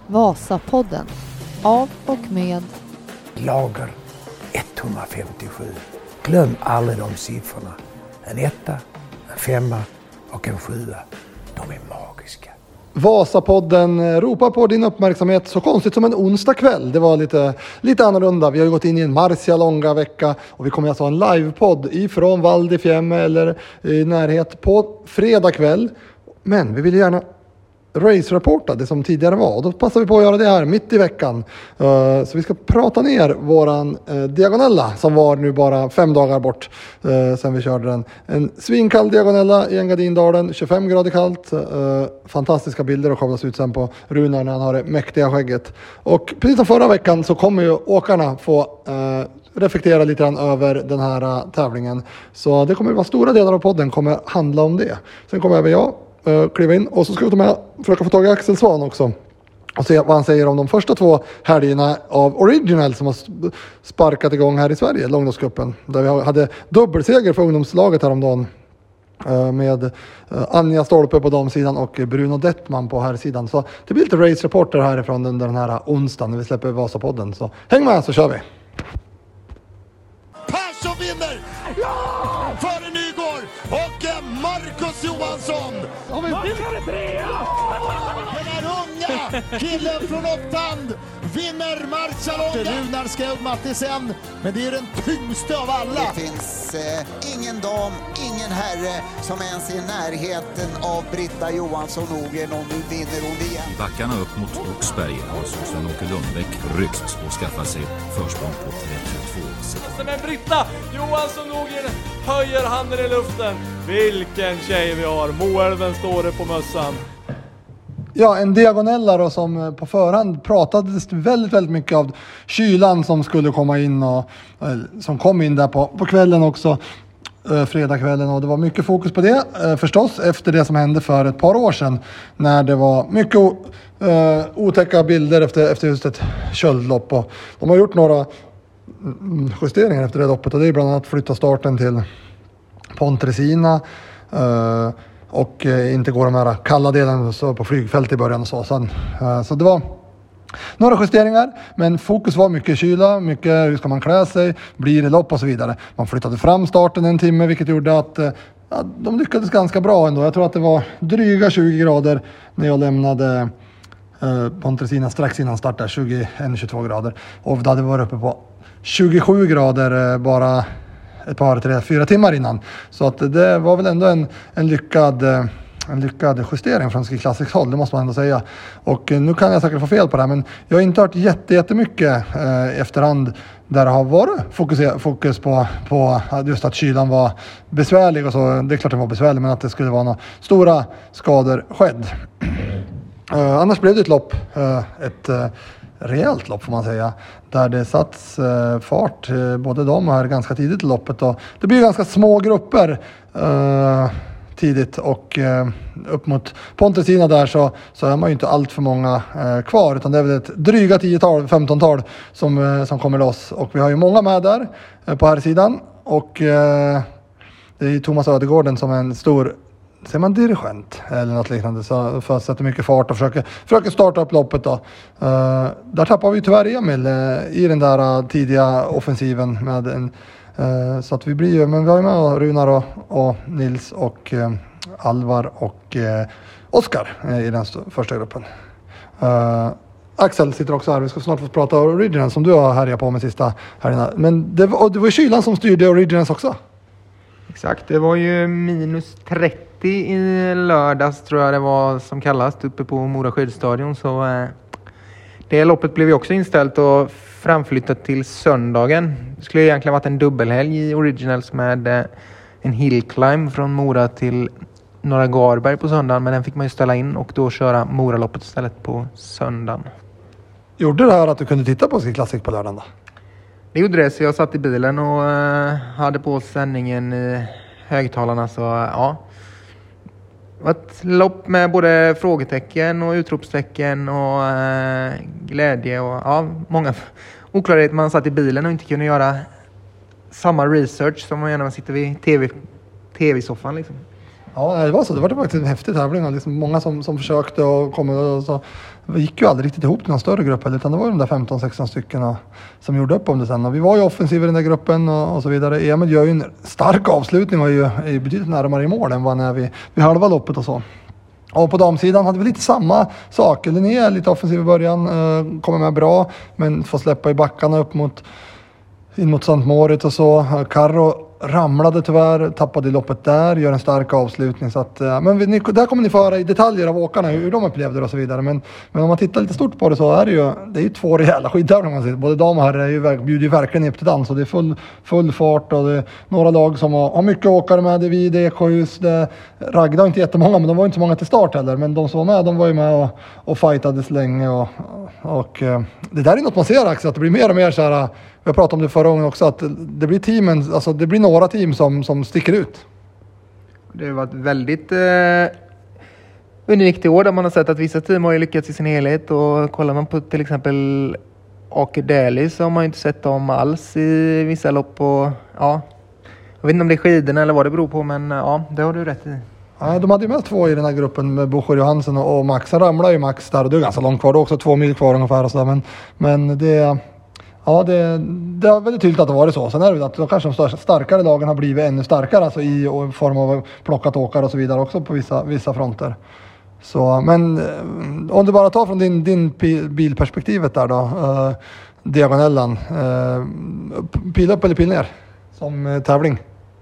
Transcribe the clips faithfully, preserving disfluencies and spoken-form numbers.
Vasapodden. Av och med lager etthundrafemtiosju. Glöm aldrig de siffrorna. En etta, en femma och en sjua. De är magiska. Vasapodden ropar på din uppmärksamhet så konstigt som en onsdag kväll. Det var lite, lite annorlunda. Vi har ju gått in i en Marcialonga-vecka och vi kommer att ha en livepodd ifrån Val di Fiemme eller i närhet på fredag kväll. Men vi vill gärna race-rapporta det som tidigare var och då passar vi på att göra det här mitt i veckan. Uh, så vi ska prata ner våran uh, diagonella som var nu bara fem dagar bort uh, sen vi körde den. En svinkall diagonella i Engadindalen, tjugofem grader kallt. Uh, fantastiska bilder att kablas ut sen på Runar när han har det mäktiga skägget. Och precis som förra veckan så kommer ju åkarna få uh, reflektera lite grann över den här uh, tävlingen. Så det kommer att vara stora delar av podden kommer handla om det. Sen kommer även jag Uh, kliva in och så ska vi ta med försöka få tag i Axel Svan också och se vad han säger om de första två helgerna av Original som har sparkat igång här i Sverige, Långdalscupen, där vi hade dubbelseger för ungdomslaget häromdagen uh, med uh, Anja Stolpe på damsidan och Bruno Dettman på här sidan. Så det blir lite race-reporter härifrån under den här onsdagen när vi släpper Vasapodden, så häng med så kör vi. Persson vinner! Ja! Före Nygård och Marcus Johansson. Och vi vinner trea! Den här unga killen från Opptand vinner Marcialonga. Runar Skjöld Mattisen, men det är den tyngsta av alla. Det finns eh, ingen dam, ingen herre som ens är i närheten av Britta Johansson Ågren, och nu vinner hon igen. Backarna upp mot Oxberg har Sven-Åke Lundbäck ryckt och skaffat sig försprång på trettiotvå sekunder. Men Britta Johansson Ågren höjer handen i luften. Vilken tjej vi har. Moälven står det på mössan. Ja, en diagonella då som på förhand pratades väldigt, väldigt mycket av kylan som skulle komma in och som kom in där på, på kvällen också, eh, fredagskvällen, och det var mycket fokus på det eh, förstås efter det som hände för ett par år sedan när det var mycket o, eh, otäcka bilder efter, efter just ett köldlopp, och de har gjort några justeringar efter det loppet, och det är bland annat flytta starten till Pontresina eh, och eh, inte går de här kalla delen så på flygfält i början och så. Sen, eh, så det var några justeringar, men fokus var mycket kyla, mycket hur ska man klä sig, blir det lopp och så vidare. Man flyttade fram starten en timme, vilket gjorde att eh, ja, de lyckades ganska bra ändå. Jag tror att det var dryga tjugo grader när jag lämnade eh, Pontresina strax innan start där, tjugoett tjugotvå grader, och det hade varit uppe på tjugosju grader eh, bara ett par, tre, fyra timmar innan. Så att det var väl ändå en, en, lyckad, en lyckad justering från Ski Classics håll, det måste man ändå säga. Och nu kan jag säkert få fel på det här, men jag har inte hört jätte, jättemycket eh, efterhand där det har varit fokus, fokus på, på just att kylan var besvärlig och så. Det är klart det var besvärlig, men att det skulle vara några stora skador skedd. Eh, annars blev det ett lopp, eh, ett eh, rejält lopp får man säga, där det satts eh, fart eh, både de och här ganska tidigt i loppet, och det blir ganska små grupper eh, tidigt, och eh, upp mot Pontresina där så, så är man ju inte allt för många eh, kvar, utan det är väl ett dryga tio-tal, femton-tal som, eh, som kommer loss, och vi har ju många med där eh, på här sidan, och eh, det är ju Thomas Ödegården som är en stor, ser man dirigent eller något liknande, så för att sätta mycket fart och försöka, försöka starta upp loppet då. Uh, där tappar vi tyvärr Emil uh, i den där uh, tidiga offensiven med en, uh, så att vi blir ju, men vi har ju med Runar och, och Nils och uh, Alvar och uh, Oskar uh, i den st- första gruppen. Uh, Axel sitter också här, vi ska snart få prata Originals som du har härjat på med sista här. Men det var, det var kylan som styrde Originals också. Exakt, det var ju minus trettio i lördags tror jag det var som kallast uppe på Mora skidstadion, så eh, det loppet blev ju också inställt och framflyttat till söndagen. Det skulle egentligen varit en dubbelhelg i Originals med eh, en hillclimb från Mora till Norra Garberg på söndagen, men den fick man ju ställa in och då köra Moraloppet istället på söndagen. Gjorde det här att du kunde titta på Ski Classic på lördagen då? Det gjorde det, så jag satt i bilen och uh, hade på sändningen i högtalarna, så uh, ja. Det var ett lopp med både frågetecken och utropstecken och uh, glädje och ja, många oklarheter. Man satt i bilen och inte kunde göra samma research som man gör när man sitter vid tv, tv-soffan liksom. Ja, det var så. Det var faktiskt en häftig tävling. Liksom många som, som försökte och kom och så. Det gick ju aldrig riktigt ihop till någon större grupp, utan det var ju de där femton sexton stycken och, som gjorde upp om det sen. Och vi var ju offensiva i den där gruppen och, och så vidare. Emil gör ju en stark avslutning och är ju betydligt närmare i mål än vad när vi, vi halva loppet och så. Och på damsidan hade vi lite samma sak. Linné är lite offensiv i början, eh, kommer med bra, men får släppa i backarna upp mot in mot Sankt Moritz och så. Karro ramlade tyvärr, tappade i loppet där, gör en stark avslutning. Så att, men vi, där kommer ni få höra i detaljer av åkarna hur de upplevde det och så vidare. Men, men om man tittar lite stort på det så är det ju, det är ju två rejäla skidtävlingar man ser. Både dam och herre är ju, bjuder ju verkligen upp till dans och det är full, full fart och det är några lag som har, har mycket åkare med. Det är vi, det är Eksjöhus, det Ragda, inte jättemånga, men de var inte så många till start heller. Men de som var med, de var ju med och, och fightades länge och, och det där är något man ser, Axel, att det blir mer och mer så här. Jag pratade om det förra gången också, att det blir teamen, alltså det blir några team som, som sticker ut. Det har varit väldigt eh, unikt i år där man har sett att vissa team har ju lyckats i sin helhet. Och kollar man på till exempel Aker Deli så har man ju inte sett dem alls i vissa lopp. Och, ja, jag vet inte om det är skidorna eller vad det beror på, men ja, det har du rätt i. Ja, de hade ju med två i den här gruppen med Bocher Johansen och, och Max. Han ramlade ju Max där och det är ganska långt kvar. Det är också två mil kvar ungefär och så där, men, men det... Ja, det, det är väldigt tydligt att det var det så. Sen är det att de kanske de starkare lagen har blivit ännu starkare, alltså i form av plockat åkare och så vidare också på vissa, vissa fronter. Så, men om du bara tar från din, din bilperspektivet där då, eh, diagonellen, eh, pil upp eller pil ner som eh, tävling?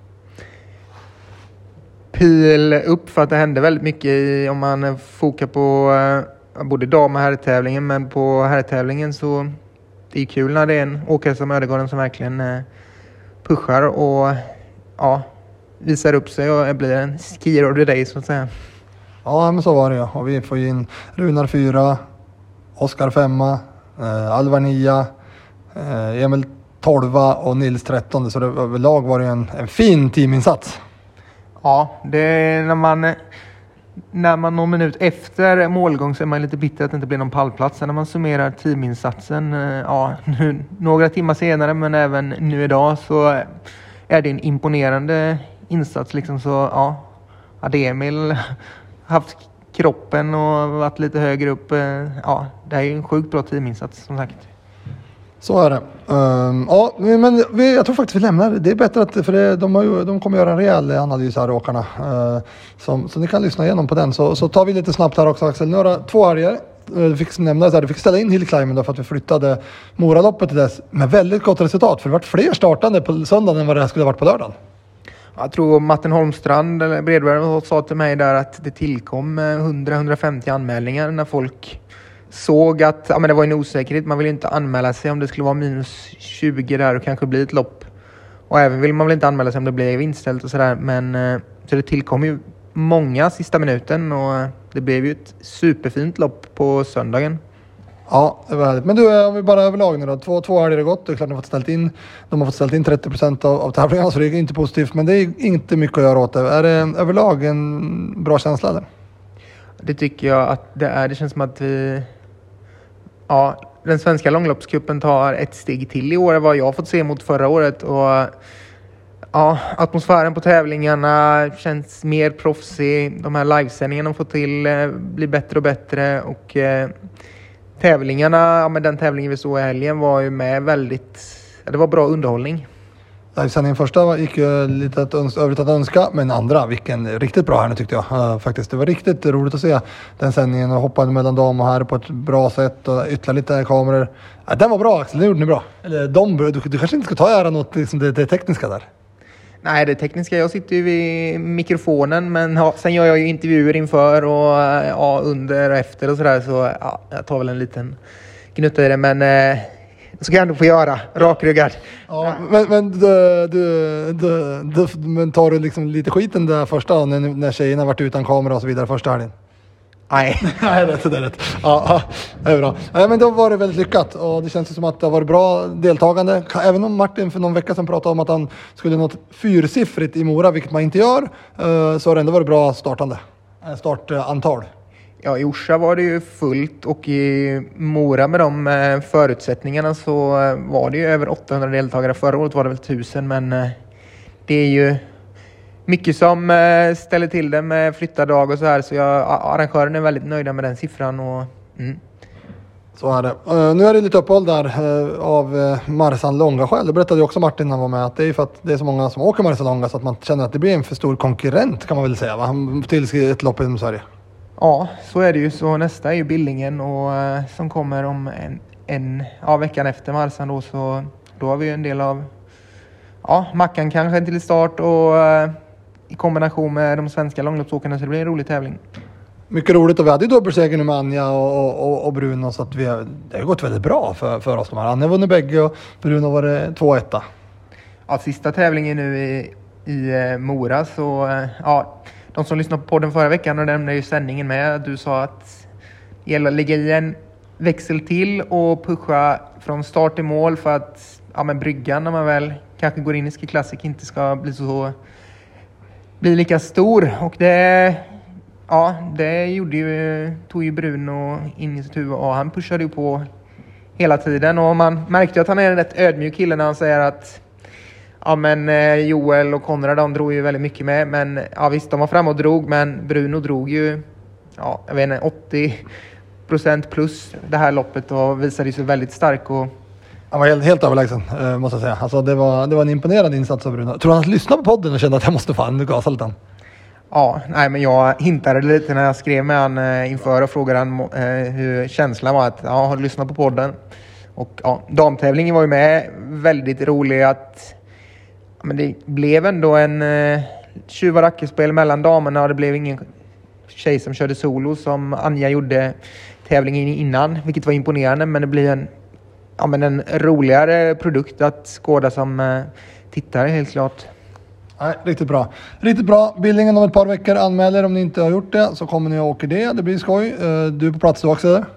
Pil upp, för att det hände väldigt mycket i, om man fokar på eh, både dam- och herrtävlingen, men på herrtävlingen så det är kul när det är en åkare som Ödegården som verkligen eh, pushar och ja, visar upp sig och blir en skier of the day så att säga. Ja, men så var det ju. Och vi får in Runar fyra, Oskar femma, eh, Alvar nia, eh, Emil tolva och Nils tretton. Så det, överlag var det en, en fin teaminsats. Ja, det är när man... När man någon minut efter målgång så är man lite bitter att det inte blir någon pallplats. När man summerar teaminsatsen, ja, nu, några timmar senare men även nu idag så är det en imponerande insats. Liksom, så ja, hade Emil haft kroppen och varit lite högre upp, ja, det är ju en sjukt bra teaminsats som sagt. Så är det. Um, ja, men vi, jag tror faktiskt vi lämnar. Det är bättre att, för det, de, har ju, de kommer göra en rejäl analys här, åkarna. Uh, som, så ni kan lyssna igenom på den. Så, så tar vi lite snabbt här också, Axel. Några två helger. Du fick nämna så här, du fick ställa in Hillclimben då för att vi flyttade Moraloppet till dess. Med väldigt gott resultat. För det var fler startande på söndagen än vad det här skulle ha varit på lördagen. Jag tror Martin Holmstrand, eller Bredberg, sa till mig där att det tillkom hundra till hundrafemtio anmälningar när folk såg att ja, men det var en osäkerhet. Man vill inte anmäla sig om det skulle vara minus tjugo där och kanske bli ett lopp. Och även vill man väl inte anmäla sig om det blir inställt och sådär. Men så det tillkom ju många sista minuten och det blev ju ett superfint lopp på söndagen. Ja, det var härligt. Men du, om vi bara överlag nu då. Två, två helger är gott. Det är klart de har fått ställt in. De har fått ställt in trettio procent av, av tävlingarna, så det är inte positivt. Men det är inte mycket att göra åt det. Är det överlag en bra känsla eller? Det tycker jag att det är. Det känns som att vi... Ja, den svenska långloppscupen tar ett steg till i år vad jag har fått se mot förra året. Och ja, atmosfären på tävlingarna känns mer proffsig. De här livesändningarna de får till eh, blir bättre och bättre. Och eh, tävlingarna, ja, men den tävlingen vi såg i helgen var ju med väldigt... Ja, det var bra underhållning. Livesändningen första gick ju lite att öns- övrigt att önska, men andra, vilken riktigt bra här nu tyckte jag. Uh, faktiskt, det var riktigt roligt att se den sändningen och hoppade mellan dam och här på ett bra sätt och ytterligare lite kameror. Uh, den var bra, Axel, det gjorde ni bra. Eller de, du, du kanske inte ska ta äran åt liksom det, det tekniska där? Nej, det tekniska, jag sitter ju vid mikrofonen, men ja, sen gör jag ju intervjuer inför och ja, under och efter och sådär, så ja, jag tar väl en liten gnutta i det, men eh, det ska jag ändå få göra, rakryggad. Ja, men, men, du, du, du, du, men tar du liksom lite skiten där första, när, när tjejerna varit utan kamera och så vidare första helgen? Nej. Nej, det är rätt. Ja, ja, det är bra. Ja, men då var det väldigt lyckat och det känns som att det har varit bra deltagande. Även om Martin för någon vecka sedan pratade om att han skulle nå fyrsiffrigt i Mora, vilket man inte gör, så har det ändå varit bra startande. Startantal. Ja, i Orsa var det ju fullt och i Mora med de förutsättningarna så var det ju över åttahundra deltagare. Förra året var det väl tusen, men det är ju mycket som eh, ställer till det med flyttad dag och så här. Så jag, arrangören är väldigt nöjda med den siffran. Och, mm. Så är det. Uh, nu är det lite uppehåll där uh, av uh, Marcialonga själv. Det berättade ju också Martin när han var med. Att det är för att det är så många som åker Marcialonga så att man känner att det blir en för stor konkurrent kan man väl säga. Va? Till ett lopp i Sverige. Ja, så är det ju. Så nästa är ju Billingen och uh, som kommer om en, en ja, veckan efter Marsan då. Så då har vi ju en del av ja, Mackan kanske till start och uh, i kombination med de svenska långloppsåkarna så det blir en rolig tävling. Mycket roligt och vi hade ju dubbelseger nu med Anja och, och, och Bruno så att vi har, det har gått väldigt bra för, för oss. De här. Anja vunnit bägge och Bruno var det två ett. Ja, sista tävlingen nu i, i eh, Mora så eh, ja, de som lyssnade på podden förra veckan och nämnde ju sändningen med. Du sa att det gäller att ligga i en växel till och pusha från start till mål för att ja, men bryggan när man väl kanske går in i Ski Classic inte ska bli så bli lika stor och det ja, det gjorde ju, tog ju Bruno in i sitt huvud och han pushade ju på hela tiden och man märkte att han är en rätt ödmjuk kille när han säger att ja men Joel och Konrad de drog ju väldigt mycket med men ja visst de var fram och drog men Bruno drog ju ja jag vet inte åttio procent plus det här loppet och visade sig väldigt stark och han var helt, helt överlägsen måste jag säga. Alltså det var, det var en imponerande insats av Bruno. Tror han att lyssna på podden och kände att jag måste fan gasa lite? Ja, nej men jag hintade lite när jag skrev med han eh, inför och frågade han eh, hur känslan var att ja, har du lyssnat på podden? Och ja, damtävlingen var ju med väldigt rolig att ja, men det blev ändå en eh, tjuv- och rackerspel mellan damerna och det blev ingen tjej som körde solo som Anja gjorde tävlingen innan, vilket var imponerande men det blir en ja, men en roligare produkt att skåda som eh, tittare helt klart. Nej, riktigt bra. Riktigt bra. Billingen om ett par veckor anmäler om ni inte har gjort det så kommer ni att åka det. Det blir skoj. Du är på plats då också eller?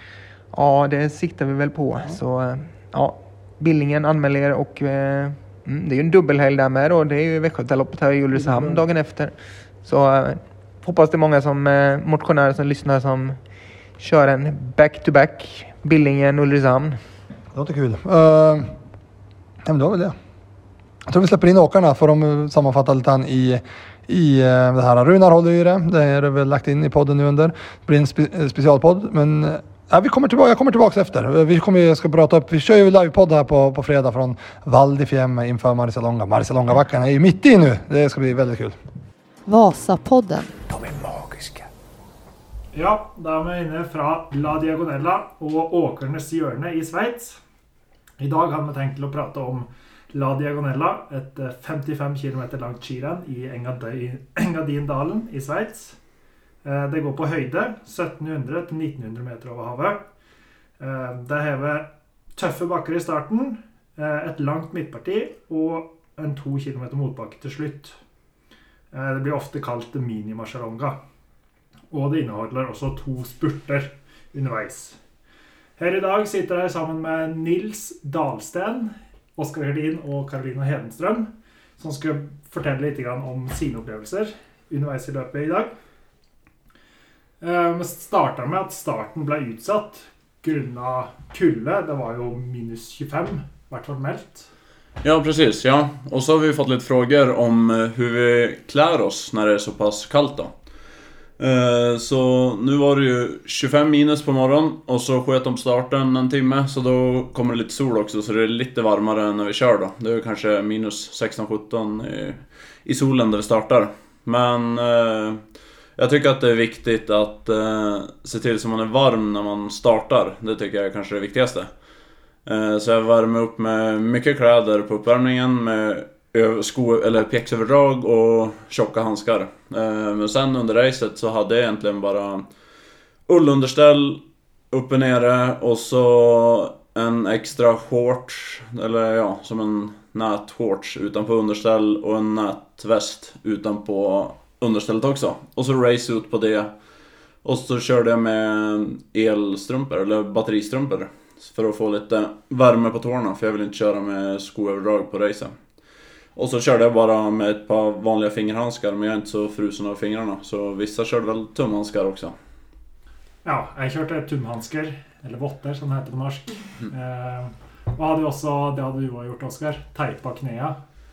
Ja, det siktar vi väl på. Mm. Så ja, Billingen anmäler och eh, mm, det är ju en dubbelhelg där med då. Det är ju Västgötaloppet här i Ulricehamn mm. dagen efter. Så eh, hoppas det är många som eh, motionärer som lyssnar som kör en back-to-back Billingen Ulricehamn. Det låter kul. Uh, ja, men det var väl det. Jag tror vi släpper in åkarna för de sammanfattar lite grann i, i det här. Runar håller ju det. Det är väl lagt in i podden nu under. Det blir en spe, specialpodd. Men ja, vi kommer tillbaka, jag kommer tillbaka efter. Vi kommer, ska prata upp. Vi kör ju livepodd här på, på fredag från Val di Fiemme inför Marcialonga. Marcialonga-backarna är ju mitt i nu. Det ska bli väldigt kul. Vasapodden. De är magiska. Ja, da er vi inne fra La Diagonella og åkernes hjørne i Schweiz. I dag har vi tenkt til å prate om La Diagonella, et femtifem kilometer langt skirenn i Engadindalen i Schweiz. Det går på høyde, sytten hundre til nitten hundre meter over havet. Det hever tøffe bakker i starten, et langt midtparti og en to kilometer motbakke til slutt. Det blir ofte kalt mini-Marcialonga. Og det inneholder også to spurter underveis. Her i dag sitter jeg sammen med Nils Dahlsten, Oskar Herdin og Karolina Hedenstrøm, som skal fortelle litt om sine opplevelser underveis i løpet i dag. Vi starter med at starten ble utsatt grunnet kulde. Det var jo minus tjugofem, i hvert fall meldt. Ja, precis. Ja. Och så har vi fått lite frågor om hur vi klär oss när det är så pass kallt då. Så nu var det ju tjugofem minus på morgon och så sköt om starten en timme, så då kommer det lite sol också, så det är lite varmare när vi kör då. Det är kanske minus sexton sjutton i, i solen där vi startar. Men eh, jag tycker att det är viktigt att eh, se till så man är varm när man startar. Det tycker jag är kanske det viktigaste. eh, Så jag värmer upp med mycket kläder på uppvärmningen, med sko eller pjäxöverdrag och tjocka handskar. Eh, men sen under racet så hade jag egentligen bara ullunderställ uppe nere och så en extra shorts, eller ja, som en nätshorts utanpå underställ och en nätväst utanpå understället också. Och så racesuit på det. Och så körde jag med elstrumpor eller batteristrumpor för att få lite värme på tårna, för jag vill inte köra med skoöverdrag på racet. Och så körde jag bara med ett par vanliga fingerhandskar, men jag är inte så frusen av fingrarna. Så vissa körde väl tumhandskar också. Ja, jag körde tumhandskar, eller votter som det heter på norsk. Mm. Eh, och hade också, det hade du gjort, Oskar, tejpa knäa.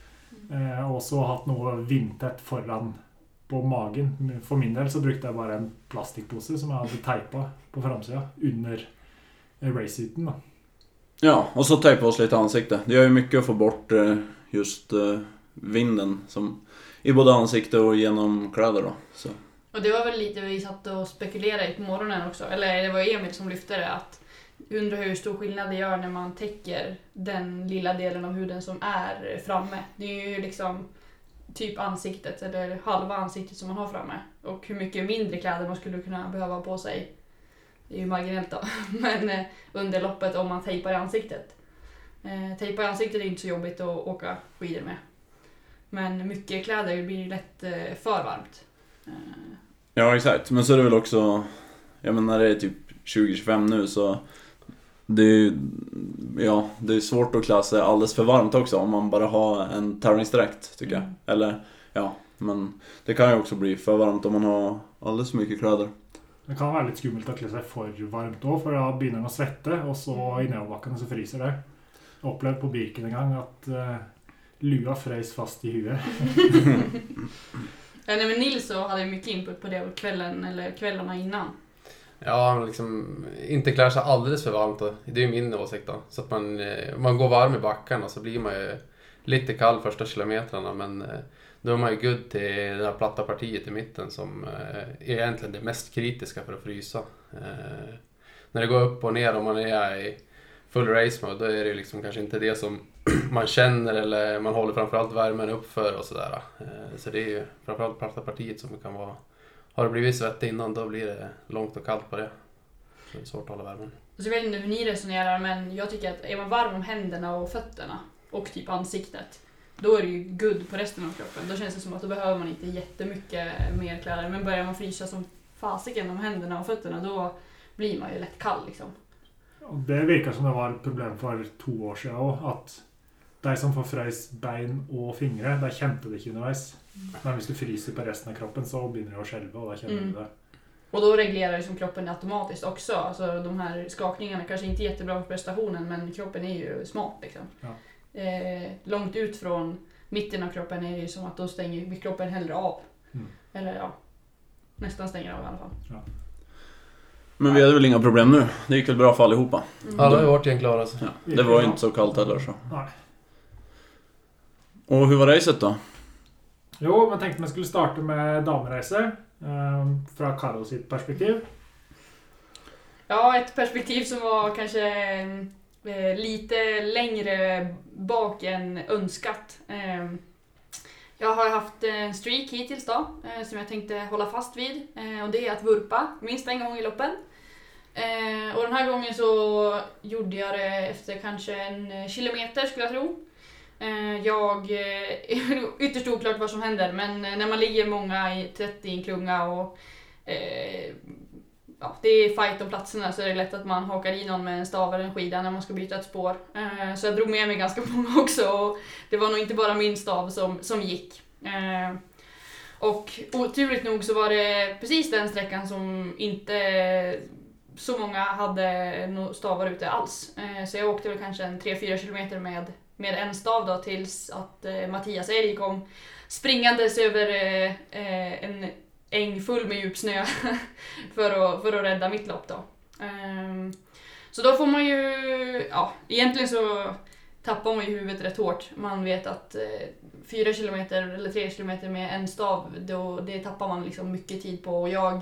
Eh, och så haft något vindtätt föran på magen. För min del så brukade jag bara en plastikpåse som jag hade tejpat på framsidan under racesuiten. Ja, och så tejpa oss lite ansikte. Det gör ju mycket att få bort eh, just eh, vinden som i både ansikte och genom kläder då. Så. Och det var väl lite vi satt och spekulerade i på morgonen också. Eller det var Emil som lyfte det, att undrar hur stor skillnad det gör när man täcker den lilla delen av huden som är framme. Det är ju liksom typ ansiktet eller halva ansiktet som man har framme. Och hur mycket mindre kläder man skulle kunna behöva på sig. Det är ju marginellt då. Men eh, under loppet om man tejpar i ansiktet. Eh, tejpa i ansiktet är inte så jobbigt att åka skidor med. Men mycket kläder blir lätt eh, för varmt. Eh. Ja, exakt. Men så är det väl också, jag menar när det är typ tjugo tjugofem nu så det är, ja, det är svårt att klä sig alldeles för varmt också om man bara har en tävlingsdräkt tycker Mm. jag. Eller ja, men det kan ju också bli för varmt om man har alldeles för mycket kläder. Det kan vara lite skummelt att klä sig för varmt då, för då börjar man svetta och så i nedbacken så fryser det. Jag upplevde på Birken en gång att uh, lua frös fast i huvudet. Ja, nej, men Nils så hade ju mycket input på det kvällen eller kvällarna innan. Ja, liksom inte klär sig alldeles för varmt då. Det är ju min åsikt då. Så att man, man går varm i backarna så blir man ju lite kall första kilometrarna, men då är man ju good till det här platta partiet i mitten som är egentligen det mest kritiska för att frysa. Eh, när det går upp och ner och man är i full race mode, då är det liksom kanske inte det som man känner eller man håller framförallt värmen upp för och sådär. Eh, så det är ju framförallt platta partiet som kan vara, har det blivit svett innan då blir det långt och kallt på det. Så det är svårt att hålla värmen. Så jag vet inte hur ni resonerar, men jag tycker att är man varm om händerna och fötterna och typ ansiktet, då är det ju good på resten av kroppen. Då känns det som att då behöver man inte jättemycket mer kläder. Men börjar man frysa som fasiken om händerna och fötterna, då blir man ju lätt kall liksom. Det verkar som det var ett problem för två år sedan också, att de som får frös bein och fingrar, där kände det inte undervis. Mm. Men om du fryser på resten av kroppen så börjar det att själva och då känner mm. du det. Och då reglerar ju som kroppen automatiskt också. Alltså de här skakningarna kanske inte är jättebra för prestationen, men kroppen är ju smart liksom. Ja. Eh, långt ut från mitten av kroppen är det ju som att då stänger kroppen hellre av. Mm. Eller ja, nästan stänger av i alla fall. Ja. Men vi hade väl inga problem nu. Det gick väl bra för allihopa. Mm. Alla har ju varit igen klara alltså. Ja, det var ju inte så kallt heller så. Nej. Och hur var racet då? Jo, man tänkte man skulle starta med damrace um, från Karo sitt perspektiv. Ja, ett perspektiv som var kanske eh, lite längre bak än önskat. Eh, jag har haft en streak hittills då, eh, som jag tänkte hålla fast vid. Eh, och det är att vurpa minst en gång i loppen. Eh, och den här gången så gjorde jag det efter kanske en kilometer skulle jag tro. Jag är ytterst oklart vad som händer, men när man ligger många i trettio i en klunga och eh, ja, det är fight om platserna, så är det lätt att man hakar i någon med en stav eller en skida när man ska byta ett spår. Eh, så jag drog med mig ganska många också, och det var nog inte bara min stav som, som gick. Eh, och oturligt nog så var det precis den sträckan som inte så många hade stavar ute alls. Eh, så jag åkte väl kanske en tre fyra kilometer med med en stav då, tills att eh, Mattias Elg kom springandes över eh, en äng full med djup snö för, att, för att rädda mitt lopp då. Um, så då får man ju, ja, egentligen så tappar man ju huvudet rätt hårt. Man vet att eh, fyra kilometer eller tre kilometer med en stav, då, det tappar man liksom mycket tid på, och jag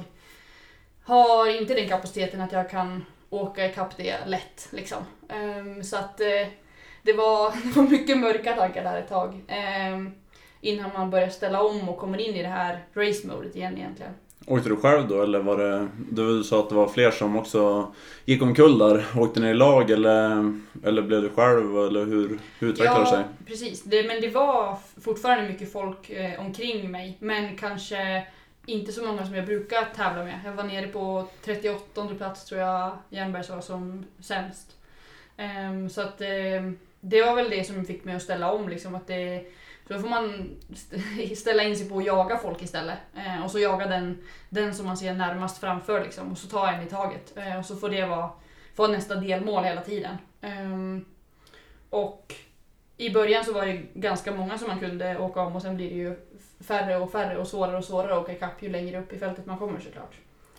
har inte den kapaciteten att jag kan åka ikapp det lätt liksom. Um, så att eh, Det var, det var mycket mörka tankar där ett tag. Eh, innan man börjar ställa om och kommer in i det här race-modet igen egentligen. Åkte du själv då, eller var det... Du sa att det var fler som också gick omkull där. Åkte ni i lag, eller, eller blev du själv, eller hur, hur utvecklade det ja, sig? Ja, precis. Det, men det var fortfarande mycket folk eh, omkring mig. Men kanske inte så många som jag brukar tävla med. Jag var nere på trettioåttonde plats tror jag Jernbergs var som sämst. Um, så att... Eh, Det var väl det som fick mig att ställa om liksom, att det, så då får man ställa in sig på att jaga folk istället, eh, och så jaga den, den som man ser närmast framför liksom, och så ta en i taget, eh, och så får det vara, få nästa delmål hela tiden. Um, och i början så var det ganska många som man kunde åka om och sen blir det ju färre och färre och svårare och svårare att åka ikapp ju längre upp i fältet man kommer såklart.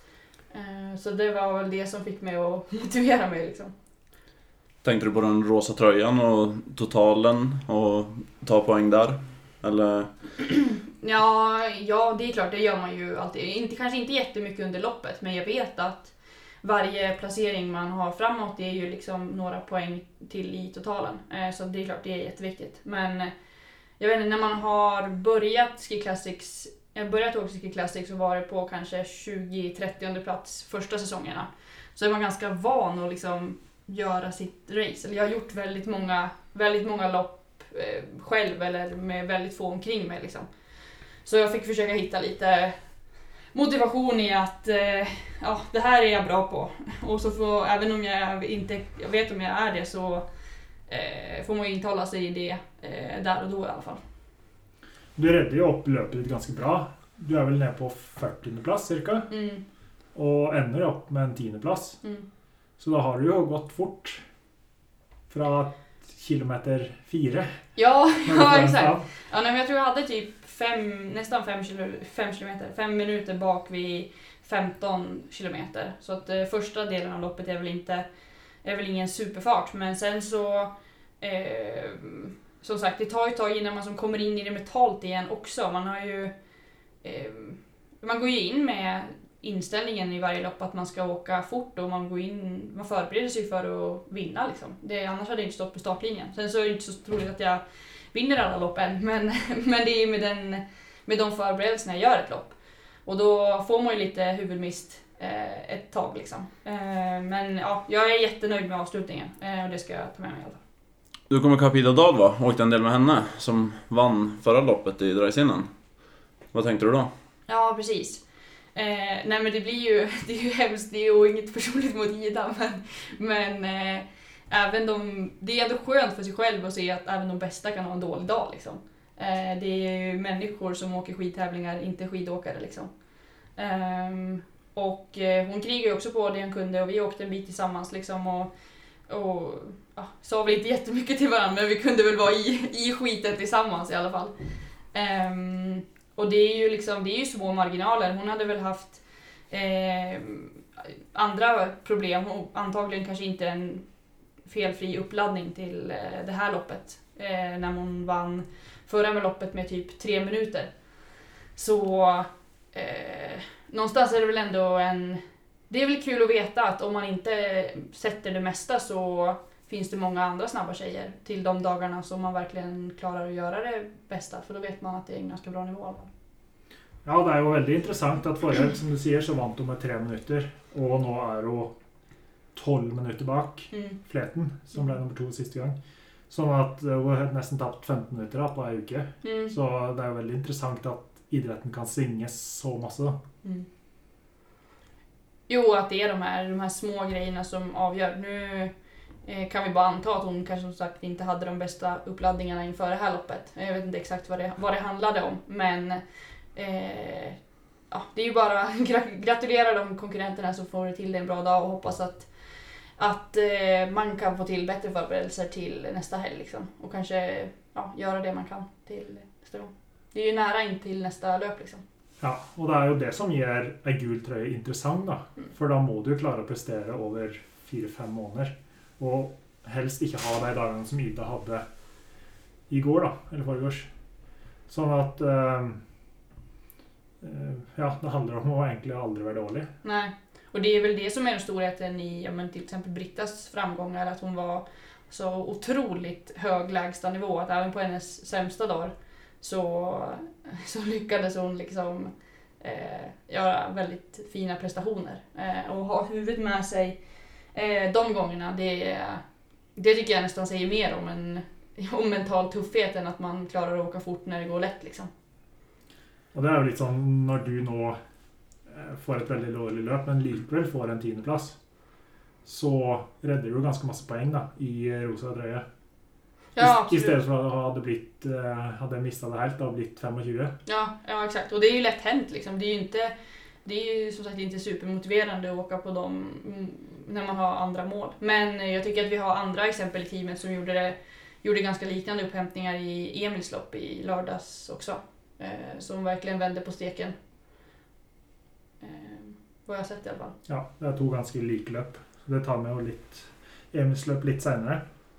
Så det var väl det som fick mig att motivera mig liksom. Tänkte du på den rosa tröjan och totalen och ta poäng där? Eller? Ja, ja, det är klart, det gör man ju alltid. Inte, kanske inte jättemycket under loppet, men jag vet att varje placering man har framåt är ju liksom några poäng till i totalen. Så det är klart, det är jätteviktigt. Men jag vet inte, när man har börjat Ski Classics, jag börjat åka Ski Classics så var det på kanske tjugo trettio plats första säsongerna. Så är man ganska van att liksom göra sitt race. Eller jag har gjort väldigt många, väldigt många lopp eh, själv eller med väldigt få omkring mig liksom. Så jag fick försöka hitta lite motivation i att eh, ja, det här är jag bra på. Och så får, även om jag inte jag vet om jag är det så eh, får man ju intala sig i det eh, där och då i alla fall. Du räddade ju upp löpet ganska bra. Du är väl nere på fyrtionde plats cirka. Mm. Och ändå upp med en tionde plats. Mm. Så då har du ju gått fort. Från kilometer fyra. Ja, ja exakt. Ja, nej, men jag tror jag hade typ fem, nästan fem, kilo, fem kilometer. Fem minuter bak vid femton kilometer. Så att eh, första delen av loppet är väl inte är väl ingen superfart. Men sen så eh, som sagt, det tar ju ett tag innan man som kommer in i det mentalt igen också. Man har ju eh, man går ju in med inställningen i varje lopp att man ska åka fort och man går in, man förbereder sig för att vinna liksom. Det, annars hade jag inte stått på startlinjen. Sen så är det inte så troligt att jag vinner alla lopp än, men, men det är med, den, med de förberedelserna jag gör ett lopp. Och då får man ju lite huvudmist eh, ett tag liksom. Eh, men ja, jag är jättenöjd med avslutningen eh, och det ska jag ta med mig i alla fall. Du kommer ikapp Ida Dahl, va? Åkte en del med henne som vann förra loppet i Draisinnen. Vad tänkte du då? Ja, precis. Eh, nej men det blir ju, det är ju hemskt, det är ju inget personligt mot Ida, men, men eh, även de, det är ändå skönt för sig själv att se att även de bästa kan ha en dålig dag liksom. Eh, det är ju människor som åker skidtävlingar, inte skidåkare liksom. Eh, och eh, hon krigade ju också på det hon kunde och vi åkte en bit tillsammans liksom och, och ja, sa väl inte jättemycket till varandra, men vi kunde väl vara i, i skiten tillsammans i alla fall. Eh, Och det är ju liksom, det är ju små marginaler. Hon hade väl haft eh, andra problem och antagligen kanske inte en felfri uppladdning till eh, det här loppet. Eh, när hon vann förra med loppet med typ tre minuter. Så eh, någonstans är det väl ändå en... Det är väl kul att veta att om man inte sätter det mesta så finns det många andra snabba tjejer till de dagarna som man verkligen klarar att göra det bästa. För då vet man att det är en ganska bra nivå. Ja, det är ju väldigt intressant att förut, som du säger, så vant hon med tre minuter. Och nu är hon tolv minuter bak mm. fleten, som blev nummer två sista gång. Så att hon har nästan tappat femton minuter på en vecka. Mm. Så det är väldigt intressant att idrotten kan svinga så massa. Mm. Jo, att det är de här, de här små grejerna som avgör. Nu eh, kan vi bara anta att hon kanske som sagt inte hade de bästa uppladdningarna inför det här loppet. Jag vet inte exakt vad det, vad det handlade om, men eh, ja, det är ju bara gra- gratulera de konkurrenterna som får till det en bra dag och hoppas att, att eh, man kan få till bättre förberedelser till nästa helg liksom. Och kanske ja, göra det man kan till nästa gång. Det är ju nära in till nästa löp liksom. Ja, och det är ju det som gör en gul tröja intressant då. Mm. För då må du klara att prestera över fyra fem månader. Och helst inte ha de dagarna som Ida hade igår då, eller förrgårs. Så att eh, ja, det handlar om att egentligen aldrig vara dålig. Nej, och det är väl det som är den storheten i ja, men till exempel Brittas framgångar, att hon var så otroligt hög lägsta nivå, att även på hennes sämsta dagar så, så lyckades hon liksom eh, göra väldigt fina prestationer. Eh, och ha huvudet med sig eh, de gångerna, det, det tycker jag nästan säger mer om en om mental tuffhet än att man klarar att åka fort när det går lätt liksom. Och det är ju liksom när du nu får ett väldigt dåligt löp men likväl får en tionde plats, så räddar du ganska massa poäng då, i rosa tröja. Ja, istället för att ha hade blivit hade missat det helt och blivit tjugofem. Ja, ja exakt. Och det är ju lätt hänt liksom. Det är ju inte det är ju som sagt inte supermotiverande att åka på dem när man har andra mål. Men jag tycker att vi har andra exempel i teamet som gjorde det gjorde ganska liknande upphämtningar i Emils lopp i lördags också. Eh, som verkligen vände på steken. Eh, vad jag har sett i alla fall. Ja, det tog ganska liklöp. Det tar med och lite Emils lopp lite senare.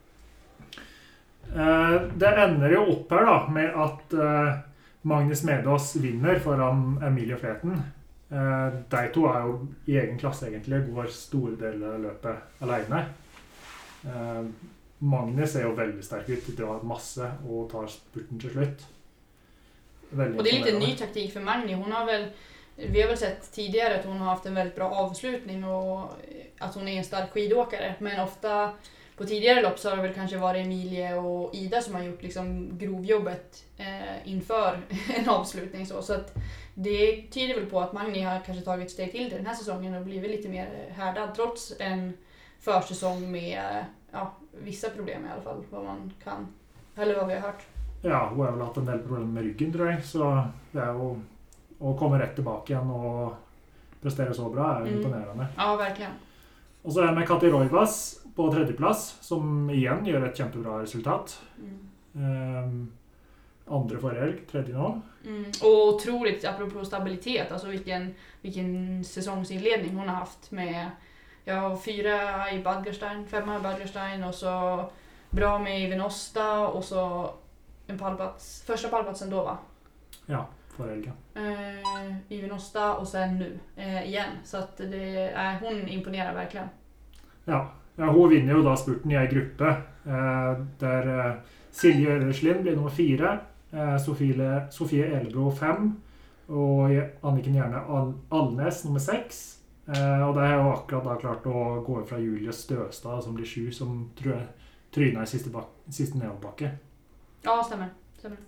Eh, det ändrar ju upp här då med att eh, Magnus Medås vinner foran Emilie Fleten. Eh, de to er jo i egen klasse egentlig, går store deler av løpet alene. Eh, Magnus er jo veldig sterk ut, drar masse og tar spurten til slutt. Väldigt och det är lite ny taktik för Magni. Hon har väl, vi har väl sett tidigare att hon har haft en väldigt bra avslutning och att hon är en stark skidåkare. Men ofta på tidigare lopp så har det väl kanske varit Emilie och Ida som har gjort liksom grovjobbet eh, inför en avslutning. Så, så att det tyder väl på att Magni har kanske tagit steg till den här säsongen och blivit lite mer härdad trots en försäsong med ja, vissa problem i alla fall, vad man kan, eller vad vi har hört. Ja, hon har väl haft en del problem med ryggen tror jag, så det är ju att komma rätt tillbaka igen och prestera så bra är mm. imponerande. Ja, verkligen. Och så är det med Kati Roivas på tredje plats som igen gör ett jättebra resultat. Mm. Um, andra förra helg, tredje nu. Mm. Och otroligt, apropå stabilitet, alltså vilken, vilken säsongsinledning hon har haft med ja, fyra i Badgerstein, femma i Badgerstein och så bra med i Venosta och så en pallplats, första pallplatsen då va? Ja, förra helgen. Eh, i Venosta och sen nu eh, igen, så att det är, eh, hon imponerar verkligen. Ja, ja hon vinner ju då spurten i en grupp eh, där eh, Silje Øderslind blir nummer fyra, eh, Sofie, Sofie Elbro fem och Anniken Hjerne Al Alnes nummer sex. Eh, och det är ju akkurat då klart att gå från Julius Støstad som blir sju som tror jag trynar i sista, sista nedbacke. Ja, stämmer. stämmer.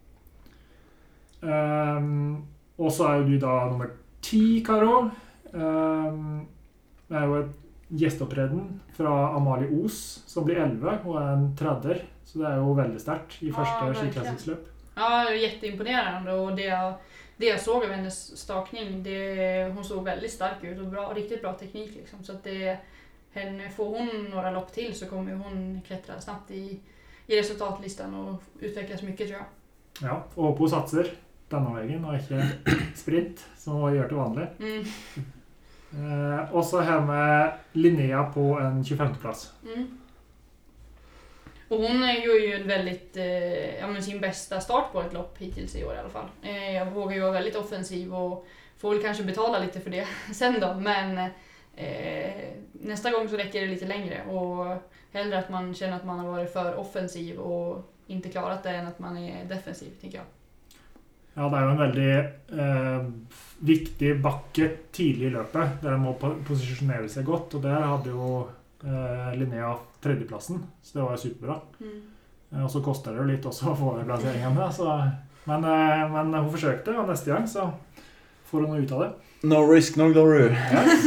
Um, och så är ju du då nummer tio, Karo. Um, det är ju ett gästoppträden från Amalie Os som blir elva och är en tredjer. Så det är ju väldigt starkt i första ja, skidklassingslöp. Ja, jätteimponerande och det jag, det jag såg av hennes stakning, det, hon såg väldigt stark ut och bra, riktigt bra teknik liksom. Så att det, henne, får hon några lopp till så kommer hon klättra snabbt i, i resultatlistan och utvecklas mycket tror jag. Ja, och på satser denna vägen och inte sprint som hon gör till vanligt. Mm. Eh, och så här med Linnea på en tjugofemte plats. Mm. Och hon gör ju en väldigt, eh, ja, men sin bästa start på ett lopp hittills i år i alla fall. Eh, jag vågar ju vara väldigt offensiv och får väl kanske betala lite för det sen då. Men eh, nästa gång så räcker det lite längre och hellre att man känner att man har varit för offensiv och inte klarat det än att man är defensiv, tycker jag. Ja, det är ju en väldigt eh, viktig backe tidigt i löpet där de må positionera sig gott och där hade ju eh, Linnea tredjeplatsen, så det var superbra. Mm. Eh, och så kostar det lite också att få den placeringen. Så, men, eh, men hon försökte och nästa gång så får hon ut av det. No risk, no glory. Yes.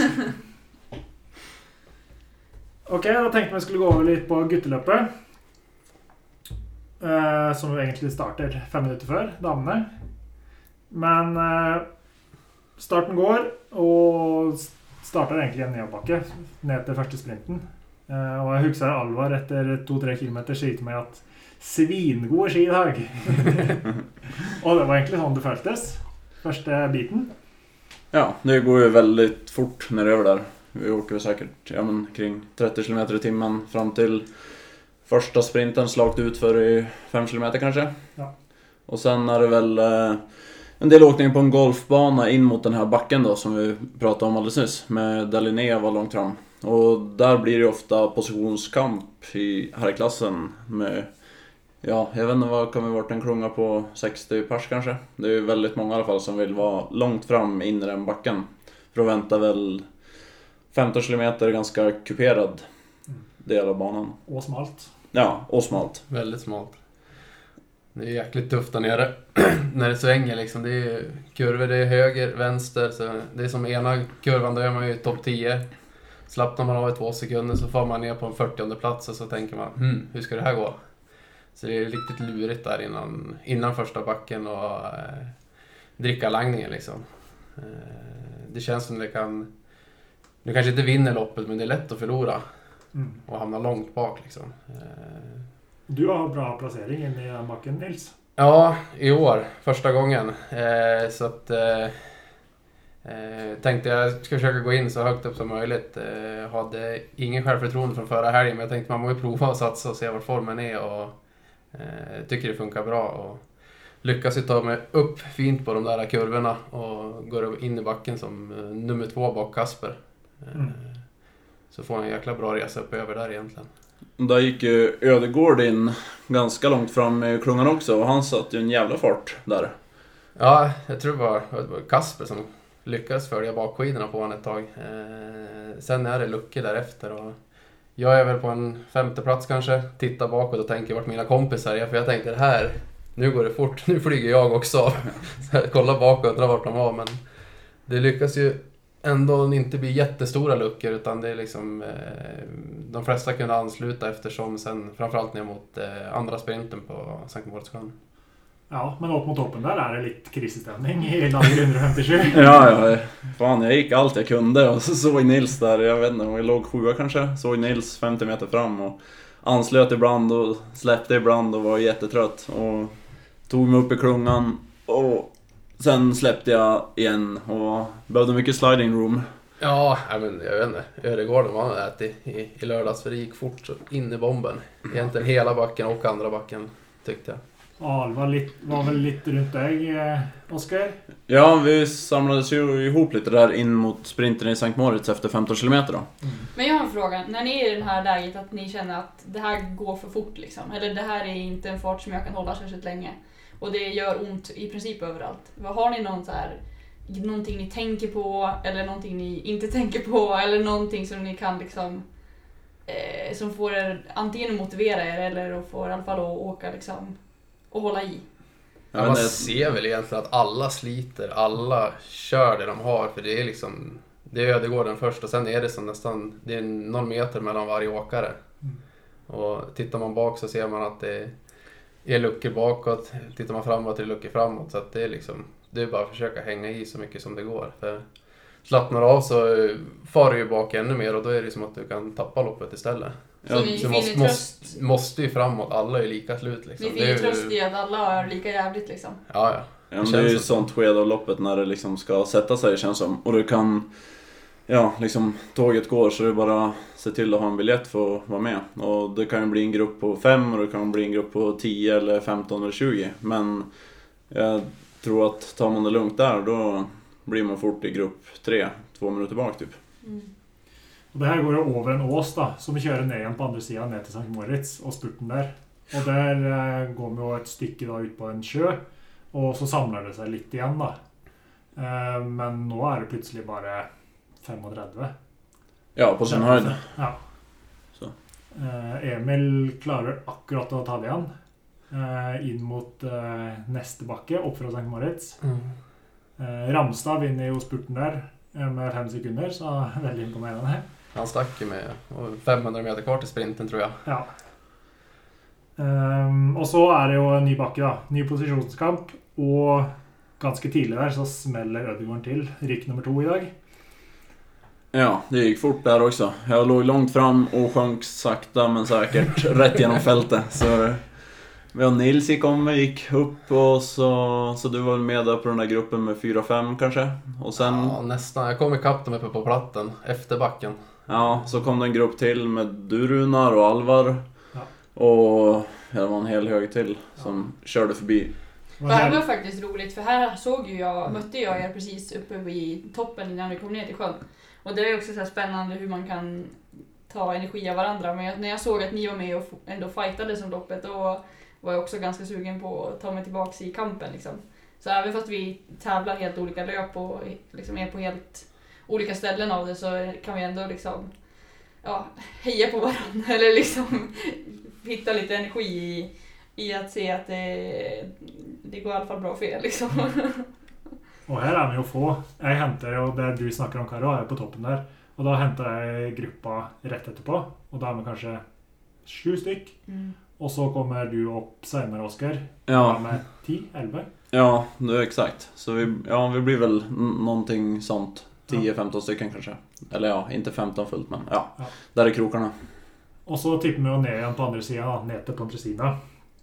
Okej, då tänkte vi skulle gå över lite på guttelöpet. Eh, som egentligen startar fem minuter för damerna. Men eh, starten går och startar egentligen nedbacke ned till första sprinten. Eh, och jag huxar Alvar efter två tre kilometer säger till mig att svingod skidag. Och det var egentligen sån det följdes. Första biten. Ja, det går ju väldigt fort när det är över där. Vi åker säkert ja, men, kring trettio kilometer i timmen fram till första sprinten slagt ut för i fem kilometer kanske. Ja. Och sen är det väl eh, en del åkning på en golfbana in mot den här backen då som vi pratade om alldeles nyss med där Linnea var långt fram. Och där blir det ofta positionskamp i herrklassen med ja, jag vet inte vad kan vi varit en klunga på sextio pers kanske. Det är ju väldigt många i alla fall som vill vara långt fram in i den backen. För att vänta väl femton kilometer ganska kuperad del av banan. Och smalt. Ja, och smalt. Väldigt smalt. Det är jäkligt tufft där nere när det svänger liksom. Det är kurvor, det är höger, vänster. Så det är som ena kurvan, då är man ju topp tio. Slappnar man av i två sekunder så får man ner på en fyrtionde plats och så tänker man, hm, hur ska det här gå? Så det är riktigt lurigt där innan, innan första backen och eh, dricka langningen liksom. Eh, det känns som det kan... Du kanske inte vinner loppet men det är lätt att förlora. Mm. Och hamna långt bak liksom. Eh, Du har bra placering in i backen, Nils. Ja, i år. Första gången. Eh, så att... Eh, eh, tänkte jag ska försöka gå in så högt upp som möjligt. Eh, hade ingen självförtroende från förra helgen. Men jag tänkte man måste prova och satsa och se vart formen är. Och eh, tycker det funkar bra. Och lyckas ju ta mig upp fint på de där kurvorna. Och går in i backen som eh, nummer två bak Kasper. Eh, mm. Så får en jäkla bra resa upp över där egentligen. Där gick ju Ödegård in ganska långt fram i klungan också. Och han satt ju en jävla fart där. Ja, jag tror det var, det var Kasper som lyckades följa bakskidorna på honom ett tag. Eh, sen är det luckor därefter. Och jag är väl på en femte plats kanske. Tittar bakåt och tänker vart mina kompisar är. För jag tänkte det här, nu går det fort. Nu flyger jag också. Så jag kollar bakåt och undrar vart de var. Men det lyckas ju ändå inte bli jättestora luckor, utan det är liksom eh, de flesta kunde ansluta eftersom sen framförallt ner mot eh, andra sprinten på Sankt Moritz-sjön. Ja, men upp mot toppen där är det lite krisstämning i laget hundrafemtiosju. Ja, ja. Fan, jag gick allt jag kunde och så såg Nils där, jag vet inte, jag låg sjua kanske. Såg Nils femtio meter fram och anslöt ibland och släppte ibland och var jättetrött. Och tog mig upp i klungan och sen släppte jag igen och behövde mycket sliding room. Ja, men jag vet inte. Ödegården var ätit i, i lördags för det gick fort in i bomben. Egentligen hela backen och andra backen tyckte jag. Ja, det var, lite, var väl lite runt dig, eh, Oskar? Ja, vi samlades ju ihop lite där in mot sprinten i Sankt Moritz efter femton kilometer då. Mm. Men jag har en fråga. När ni är i den här läget att ni känner att det här går för fort liksom, eller det här är inte en fart som jag kan hålla särskilt länge och det gör ont i princip överallt. Har ni någon så här, någonting ni tänker på eller någonting ni inte tänker på eller någonting som ni kan liksom eh, som får er antingen att motivera er eller att få i alla fall att åka liksom och hålla i? Ja, man ser väl egentligen att alla sliter, alla kör det de har, för det är liksom, det är Ödegården först och sen är det som nästan, det är någon meter mellan varje åkare. Mm. Och tittar man bak så ser man att det är luckor bakåt, tittar man framåt är det luckor framåt, så att det är liksom, det är bara att försöka hänga i så mycket som det går. För slappnar av så far du ju bak ännu mer och då är det som att du kan tappa loppet istället. Så ni så måste, måste, måste ju framåt, alla är lika slut liksom. Ni finner tröst i att alla är lika jävligt liksom. Ja, ja. Ja, men det är ju ett sånt skede av loppet när det liksom ska sätta sig, känns som. Och du kan, ja, liksom tåget går så det är bara se till att ha en biljett för att vara med. Och det kan ju bli en grupp på fem och det kan bli en grupp på tio eller femton eller tjugo. Men jag tror att tar man det lugnt där, då blir man fort i grupp tre, två minuter bak typ. Mm. Och det här går ju över en ås då, som vi kör ner igen på andra sidan ner till Sankt Moritz och spurten där. Och där eh, går vi ju ett stycke då ut på en sjö och så samlar det sig lite igen då. Eh, men nu är det plötsligt bara femtio. Ja, på sin höjd. Ja. Så. Eh, Emil klarar akkurat att ta det igen. Eh, in mot eh, nästa backe upp från Sankt Moritz. Mm. Eh, Ramstad vinner ju spurten där med fem sekunder, så väldigt imponerande. Han stack ju med femhundra meter kvar till sprinten tror jag. Ja. Um, och så är det ju en ny backe då. Ny positionskamp. Och ganska tidigt där så smäller Ödegården till. Ryck nummer två idag. Ja, det gick fort där också. Jag låg långt fram och sjönk sakta men säkert rätt genom fältet. Så vi och Nils gick om och gick upp och så, så du var med där på den där gruppen med fyra fem kanske. Och sen... Ja, nästan. Jag kom i kapp dem uppe på platten efter backen. Ja, så kom det en grupp till med du, Runar och Alvar. Ja. Och det var en hel hög till som ja. körde förbi. Det här var faktiskt roligt för här såg ju jag, mötte jag er precis uppe vid toppen innan vi kom ner till sjön. Och det är också så här spännande hur man kan ta energi av varandra. Men när jag såg att ni var med och ändå fightade som loppet, då var jag också ganska sugen på att ta mig tillbaka i kampen liksom. Så även fast vi tävlar helt olika löp och liksom är på helt olika ställen av det, så kan vi ändå liksom ja, heja på varandra eller liksom hitta lite energi i, i att se att det, det går i alla fall bra för er liksom. Och här är vi ju få. Jag hämtar, och där du snackar om Karo är på toppen där. Och då hämtar jag gruppa rätt efterpå. Och då är man kanske sju styck. Mm. Och så kommer du upp senare, Oskar. Ja. Med tio, elva. Ja, det är exakt. Så vi, ja, vi blir väl n- någonting sånt. tio femton stycken kanske. Eller ja, inte femton fullt, men ja. ja. Där är krokarna. Och så tippar vi ner igen på andra sidan, ner till Pontresina.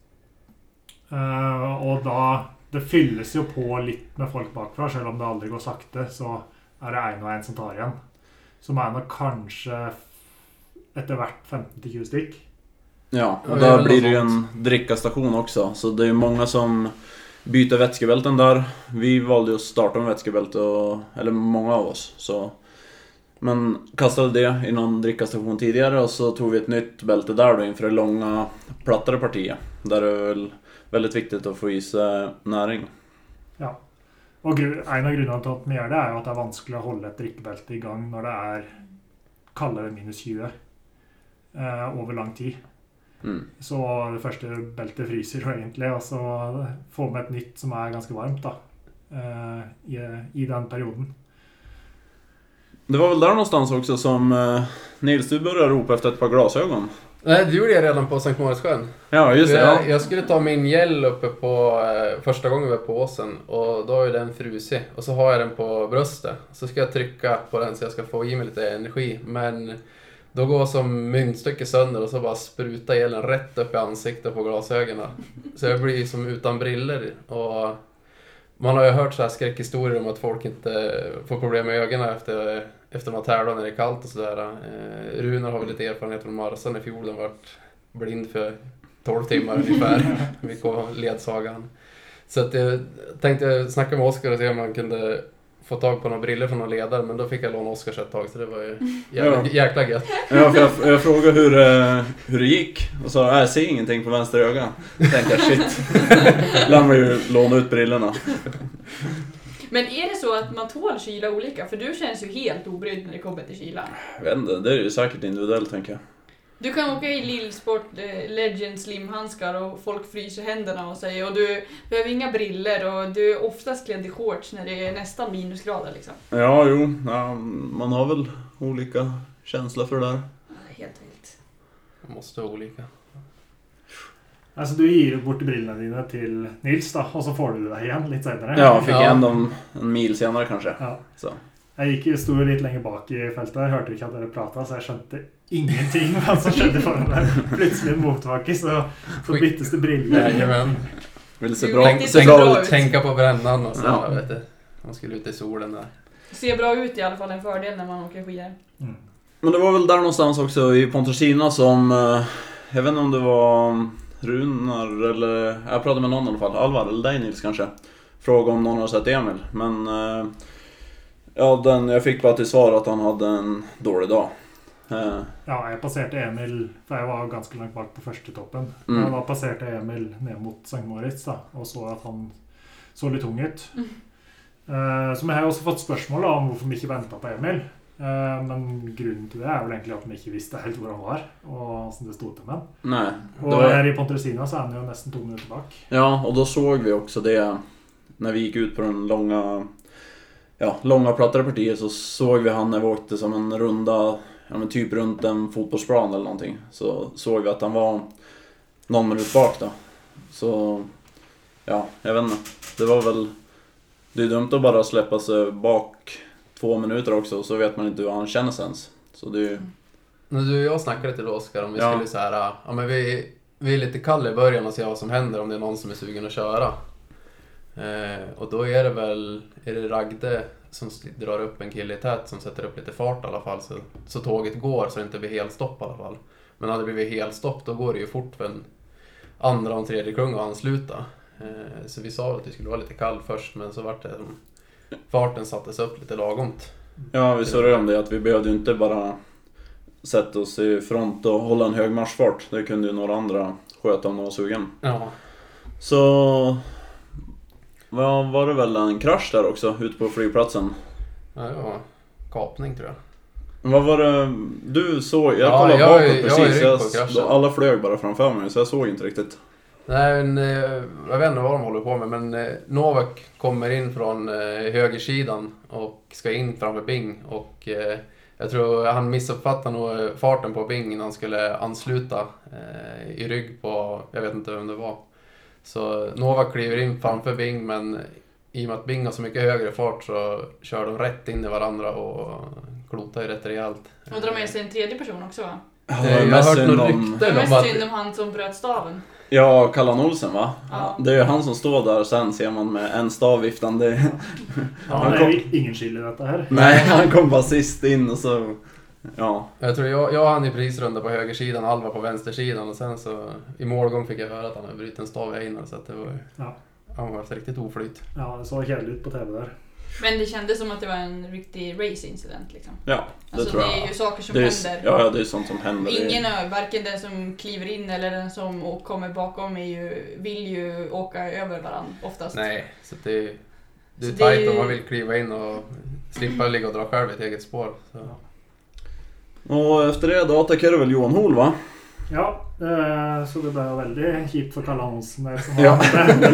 Uh, och då, det fylles ju på lite med folk bakfra, selv om det aldrig går sakte, så är det en och en som tar igen. Som är nog kanske efter vart femton till tjugo styck. Ja, och där blir det ju en drickastation också. Så det är ju många som byter vätskebälten där. Vi valde ju att starta med vätskebälte, och, eller många av oss. Så. Men kastade det i någon drickastation tidigare, och så tog vi ett nytt bälte där då inför det långa plattare partiet. Där det är väl väldigt viktigt att få i sig näring. Ja, och en av grunderna till att man gör det är att det är vanskligt att hålla ett drickebälte igång när det är kallare minus tjugo eh, över lång tid. Mm. Så det första bältet fryser ju egentligen, och så får man ett nytt som är ganska varmt då, eh, i, i den perioden. Det var väl där någonstans också som eh, Nils, du började ropa efter ett par glasögon. Nej, det gjorde jag redan på Sankt Moritz-sjön. Ja, just det. Jag, Ja. jag skulle ta min gäll uppe på eh, första gången vi var på åsen, och då är den frusit. Och så har jag den på bröstet. Så ska jag trycka på den så jag ska få i mig lite energi. Men då går som myntstycke sönder och så bara spruta gällen rätt upp i ansiktet på glasögonen. Så jag blir som utan briller. Och man har ju hört så här skräckhistorier om att folk inte får problem med ögonen efter, efter man tävlar när det är kallt och sådär. Eh, Runar har väl lite erfarenhet från Marsan i fjol. Den vart blind för tolv timmar ungefär. Vi går ledsagan. Så att jag tänkte snacka med Oskar och se om man kunde få tag på några briller från någon ledare. Men då fick jag låna Oskars ett tag, så det var ju jävla, ja. jäkla gött. Ja, för jag, jag frågade hur, hur det gick. Och sa, jag ser ingenting på vänster öga. Tänkte jag, shit. Lär mig ju låna ut brillorna. Men är det så att man tål kyla olika? För du känns ju helt obrydd när det kommer till kyla. Jag vet inte, det är ju säkert individuellt, tänker jag. Du kan åka i Lillsport eh, Legends slimhandskar och folk fryser händerna och säger, och du behöver inga briller och du är oftast klädd i shorts när det är nästan minusgrader liksom. Ja, jo, ja, man har väl olika känslor för det där. Ja, helt vilt. Man måste ha olika. Alltså du ger bort brillorna dina till Nils då, och så får du det igen lite senare. Ja, fick ja. en dem en mil senare kanske. Ja. Så. Jag gick stod lite längre bak i fältet, jag hörde inte att det pratade, så jag skönte ingenting vad som skedde för den där. Plötsligt motvacker så, så byttes det briller. Jajamän. Vill se bra, tänk, se bra, bra ut. Tänka på brännan och så, ja. vet du. Man skulle ut i solen där. Ser bra ut i alla fall, en fördel när man åker skidor. Mm. Men det var väl där någonstans också i Pontresina som, jag vet inte om det var Runar eller, jag pratade med någon i alla fall, Alvar eller dig Nils kanske. Fråga om någon har sett Emil, men ja, den, jag fick bara till svar att han hade en dålig dag. Ja, jag passerade Emil, för jag var ganska långt bak på första toppen. Mm. Jag var passerade Emil ner mot Sankt Moritz då, och så att han såg lite tung ut. Mm. Uh, så jag har också fått spörsmål om varför vi inte väntade på Emil. Uh, men grunden till det är väl egentligen att man inte visste helt var han var och som det stod till med. Nej. Och var... här i Pontresina så är han ju nästan två minuter bak. Ja, och då såg vi också det när vi gick ut på den långa, ja, långa plattare partiet, så såg vi han när vi åkte som en runda, ja, men typ runt en fotbollsplan eller någonting. Så såg vi att han var någon minut bak då. Så ja, jag vet inte. Det var väl, det är dumt att bara släppa sig bak två minuter också, så vet man inte hur han känner sig ens. Så det är ju... När du och jag snackade till Oskar om vi ja. skulle så här, ja men vi, vi är lite kalla i början och se vad som händer om det är någon som är sugen att köra. Eh, och då är det väl, är det Ragde som drar upp en kille i tät som sätter upp lite fart i alla fall, så, så tåget går så det inte blir helt stopp i alla fall. Men hade det blivit helt stopp, då går det ju fort för en andra och en tredje kung att ansluta. Eh, så vi sa att det skulle vara lite kall först, men så vart det som farten sattes upp lite lagomt. Ja, vi sa det om det, att vi behövde ju inte bara sätta oss i front och hålla en hög marschfart. Det kunde ju några andra sköta om de var sugen. Ja. Så var, var det väl en krasch där också, ute på flygplatsen? Ja, det var kapning tror jag. Vad var det du såg? Jag ja, kollade jag, bakåt jag, precis. jag jag, alla flög bara framför mig, så jag såg inte riktigt. Nej, men jag vet inte vad de håller på med, men Novak kommer in från högersidan och ska in framför Bing, och jag tror han missuppfattade nog farten på Bing när han skulle ansluta i rygg på, jag vet inte vem det var. Så Novak kliver in framför Bing, men i och med att Bing har så mycket högre fart så kör de rätt in i varandra och klotar ju rätt rejält. Och drar med sig en tredje person också, va? Ja, jag har hört något rykte Det om var att... synd om han som bröt staven. Ja, Kallan Olsen va? Ja. Det är ju han som står där och sen ser man med en stav viftande. Ja, Han det kom... är ingen skil i detta här. Nej, han kom bara sist in och så... Ja. Jag tror jag, jag hann i prisrunda på högersidan, Alva på vänstersidan och sen så i målgång fick jag höra att han hade brutit en stav i innan så att det var... Ja. Han var riktigt oflyt. Ja, det såg helt ut på tv där. Men det kändes som att det var en riktig race-incident liksom. Ja, det alltså, tror jag. Det är ju saker som det är, händer. Ja, det är sånt som händer. Ingen är, varken den som kliver in eller den som kommer bakom är ju, vill ju åka över varandra oftast. Nej, så det, det är Så tajt det... om man vill kliva in och slippa ligga och dra själv i ett eget spår. Så. Och efter det då attackerar väl Johan Hol va? Ja, eh, så det blev väldigt kjipt för Kalle Hansen där som Ja.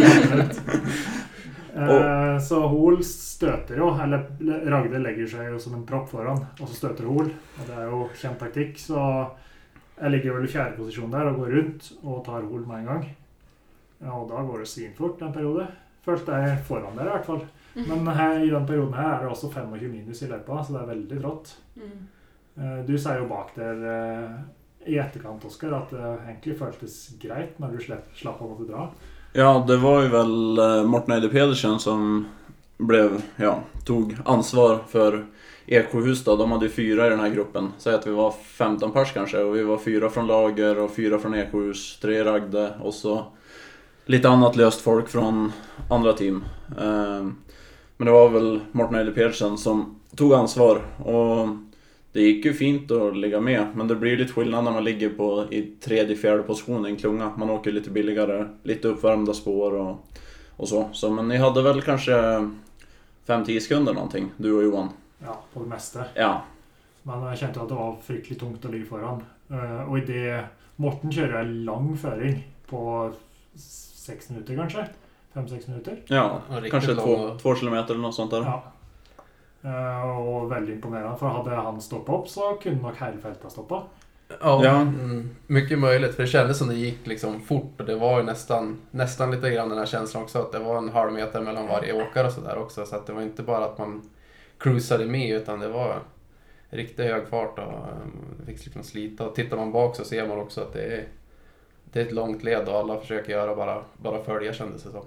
eh, Så Hol stöter ju, eller Ragde lägger sig ju som en propp föran och så stöter Hol. Och det är ju känd taktik så jag ligger väl i fjärde position där och går runt och tar Hol med en gång. Ja, och då går det svinfort den perioden. Först är jag föran där i alla fall. Mm. Men här, i den perioden här är det också tjugofem minus i löpa så det är väldigt rått. Mm. Eh, du säger ju bak där eh, i efterkant Oskar att det egentligen kändes grejt när du släpp, slapp av att dra. Ja, det var ju väl Morten Eide Pedersen som blev, ja, tog ansvar för Eksjöhus då. De hade ju fyra i den här gruppen. Säg att vi var femton pers kanske och vi var fyra från Lager och fyra från Eksjöhus, tre Ragde och så lite annat löst folk från andra team. Men det var väl Morten Eide Pedersen som tog ansvar och det gick ju fint att ligga med, men det blir lite skillnad när man ligger på i tredje, fjärde position i en klunga. Man åker lite billigare, lite uppvärmda spår och, och så. så. Men ni hade väl kanske fem till tio sekunder någonting, du och Johan? Ja, på det mesta. Ja. Man kände att det var fryktligt tungt att ligga föran. Och i det, Morten körde en lång föring på sex minuter kanske? Fem, sex minuter? Ja, ja kanske två, två kilometer eller något sånt där. Ja. Uh, och väldigt imponerande, för hade han stoppat upp så kunde nog Herrfälta stoppa. Ja, ja. Mm, mycket möjligt, för det kändes som det gick liksom fort och det var ju nästan, nästan lite grann den här känslan också att det var en halv meter mellan varje åkare och sådär också, så att det var inte bara att man cruisade med utan det var riktigt hög fart och um, fick liksom slita, och tittar man bak så ser man också att det är, det är ett långt led och alla försöker göra bara, bara följa kändes det som.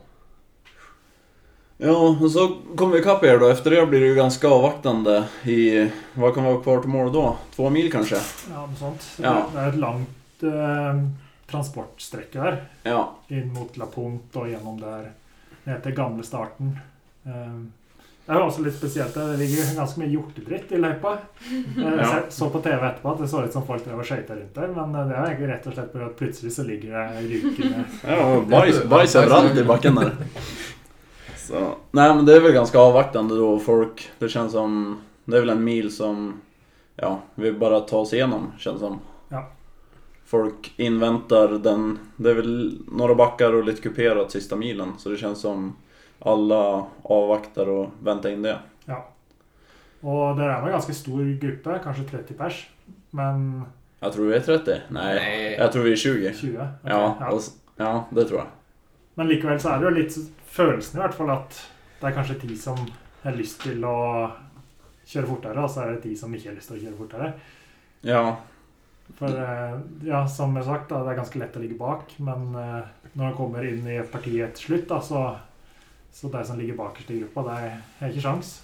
Ja, och så kommer vi ikapp er då. Efter det blir det ju ganska avvaktande i, vad kan vara kvar till mål då? Två mil kanske? Ja, något sånt. Ja. Det är ett långt eh, transportsträcka där. Ja. In mot La Punkt och genom där. Det heter gamla starten. Eh, det är också lite speciellt. Det ligger ganska mycket hjortedritt i löpa. Eh, Ja. så på tv etterpå att det såg ut som folk där och skejtar runt där. Men det är rätt och slett på att plötsligt så ligger det ruken med. Ja, bajs, bajs överallt i backen där. Så, nej men det är väl ganska avvaktande då folk, det känns som, det är väl en mil som, ja, vi bara tar oss igenom, känns som. Ja. Folk inväntar den, det är väl några backar och lite kuperat sista milen, så det känns som alla avvaktar och väntar in det. Ja. Och det är en ganska stor grupp, kanske trettio pers, men... Jag tror vi är trettio, nej, nej. jag tror vi är tjugo. tjugo, okay. Ja, ja. och, ja, det tror jag. Men likväl så är det ju lite følelsen i hvert fall att det är kanske tid som har lust till att köra fortare och så är det tid som inte har lust till att köra fortare. Ja. För ja, som jag sagt då, det är ganska lätt att ligga bak, men när de kommer in i partiet slut då, så så det som ligger bakerst i gruppa, det är, är inte chans.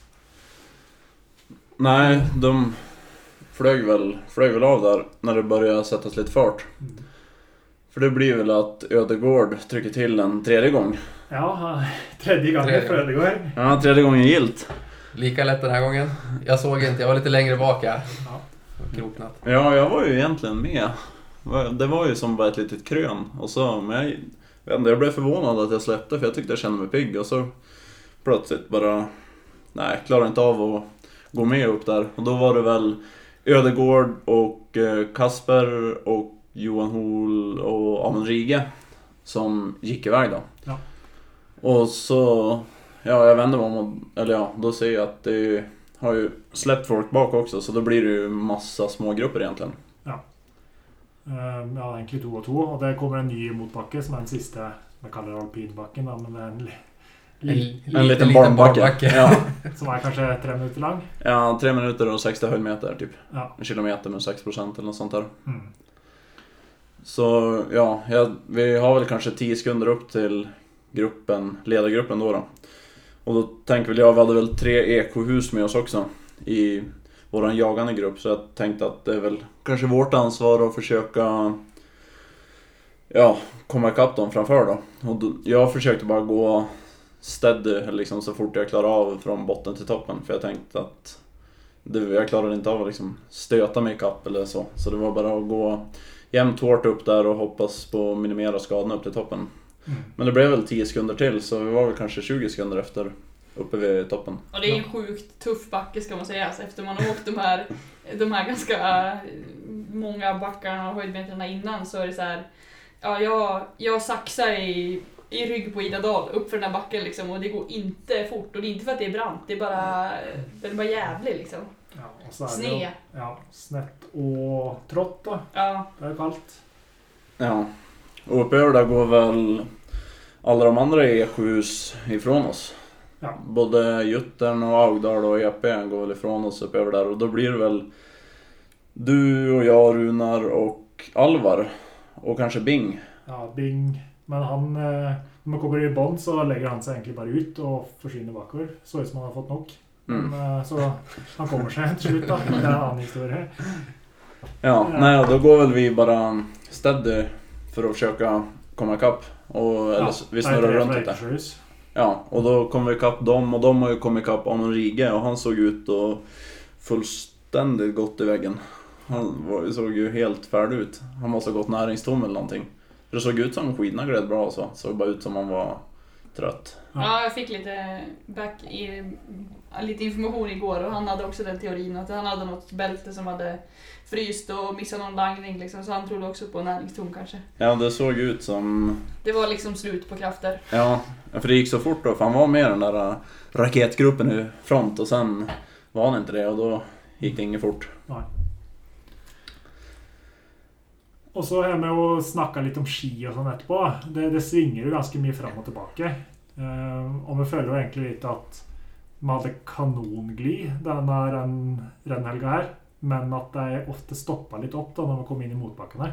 Nej, de flög väl, flög väl av där när det började sättas lite fart. Mm. För det blir väl att Ödegård trycker till en tredje gång. Ja, tredje gången tredje. för Ödegård. Ja, tredje gången gilt. Lika lätt den här gången. Jag såg inte, jag var lite längre bak här. Ja. Kroknat. Ja, jag var ju egentligen med. Det var ju som bara ett litet krön. Och så, men jag, jag, vet inte, jag blev förvånad att jag släppte, för jag tyckte jag kände mig pigg. Och så plötsligt bara, nej, klarade inte av att gå med upp där. Och då var det väl Ödegård och Kasper och Johan Hol och Amund Rige som gick iväg då. Ja. Och så, ja, jag vänder mig om, eller ja, då ser jag att det har ju släppt folk bak också, så då blir det ju massa små grupper egentligen. Ja. Um, ja, egentligen två och två, och det kommer en ny motbacke som är den sista, man kallar det alpinbacken då, men det är en En, en, liten, en liten liten barnbacke. barnbacke. Ja. Som är kanske tre minuter lång. Ja, tre minuter och sextio höjdmeter typ. Ja. En kilometer med sex procent eller något sånt där. Mm. Så ja, ja, vi har väl kanske tio sekunder upp till gruppen, ledargruppen då då. Och då tänker väl jag, vi hade väl tre ekohus med oss också i våran jagande grupp. Så jag tänkte att det är väl kanske vårt ansvar att försöka ja, komma ikapp dem framför då. Och då, jag försökte bara gå steady liksom, så fort jag klarar av från botten till toppen. För jag tänkte att det, jag klarade inte av att liksom stöta mig ikapp eller så. Så det var bara att gå jämnt hårt upp där och hoppas på att minimera skadorna upp till toppen. Mm. Men det blev väl tio sekunder till, så vi var väl kanske tjugo sekunder efter uppe vid toppen. Och det är en sjukt tuff backe ska man säga, alltså, efter man har åkt de här, de här ganska äh, många backarna och höjdmetrarna innan, så är det så här, ja, jag, jag saxar i, i rygg på Ida Dahl upp för den här backen liksom, och det går inte fort, och det är inte för att det är brant, det är bara, den är bara jävlig liksom. Ja, och så är Sne. det, ja, snett och trått då. Ja. Det är kallt. Ja, och uppöver där går väl alla de andra E sjuhus ifrån oss. Ja. Både Juttern och Augdal och E P går väl ifrån oss uppöver där. Och då blir det väl du och jag, Runar och Alvar. Och kanske Bing. Ja, Bing. Men han, när man kommer i bond så lägger han sig egentligen bara ut och försvinner bakover. Så ut som han har fått nog. Mm. Men, så han kommer sig till slut då. Det är en annan historia. Ja, Ja. nej, då går väl vi bara steady för att försöka komma ikapp. Och, eller, Ja, vi snurrar runt lite. Ja, och då kommer vi ikapp dem, och de har ju kommit ikapp Amon Rige, och han såg ut och fullständigt gått i väggen. Han var, såg ju helt färdig ut. Han måste ha gått näringstom eller någonting. För det såg ut som skidorna gled bra, så såg bara ut som han var trött. Ja, jag fick lite back i, lite information igår, och han hade också den teorin att han hade något bälte som hade fryst och missat någon langning liksom, så han trodde också på näringstom kanske. Ja, det såg ut som... Det var liksom slut på krafter. Ja, för det gick så fort då, för han var med i den där raketgruppen i front, och sen var han inte det, och då gick det inget fort. Nej. Och så här med att snacka lite om ski och sånt etterpå. Det, det svinger ju ganska mycket fram och tillbaka. Uh, och vi följer egentligen lite att man hade kanongli den här en rennhelga här. Men att det ofta stoppar lite upp då när man kommer in i motbackarna.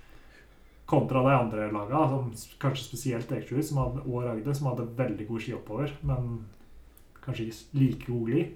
Kontra de andra laga, som kanske speciellt Eksjö som hade och Ragde som hade väldigt god ski uppöver, men kanske inte lika god gli.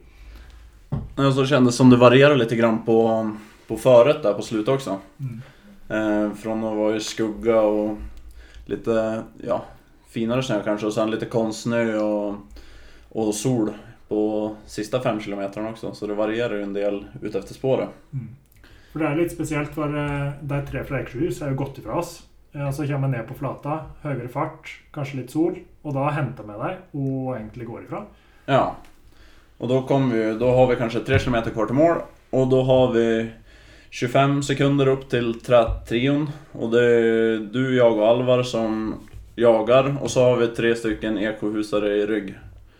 Ja, så kändes som det varierar lite grann på, på föret där på slutet också. Mm. Eh, från att vara i skugga och lite ja, finare snö kanske, och sen lite konstsnö och, och sol på sista fem kilometerna också. Så det varierar ju en del ut efter spåret. Mm. För det är lite speciellt för uh, de tre från Eksjö är ju gått ifrån oss. Uh, så kommer man ner på flata, högre fart, kanske lite sol, och då hämtar med dig och egentligen går ifrån. Ja, och då kommer vi, då har vi kanske tre kilometer kvar till mål, och då har vi tjugofem sekunder upp till trätrion, och det är du, jag och Alvar som jagar, och så har vi tre stycken ekohusare i rygg.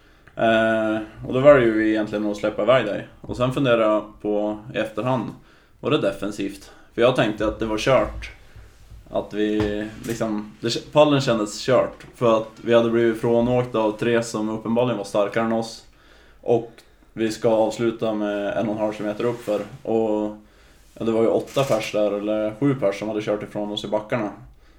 Eh, och då väljer vi egentligen att släppa iväg dig. Och sen funderar jag på i efterhand, var det defensivt? För jag tänkte att det var kört. Att vi liksom, det, pallen kändes kört. För att vi hade blivit frånåkta av tre som uppenbarligen var starkare än oss. Och vi ska avsluta med en och en halv kilometer upp för. Och ja, det var ju åtta pers där, eller sju pers som hade kört ifrån oss i backarna.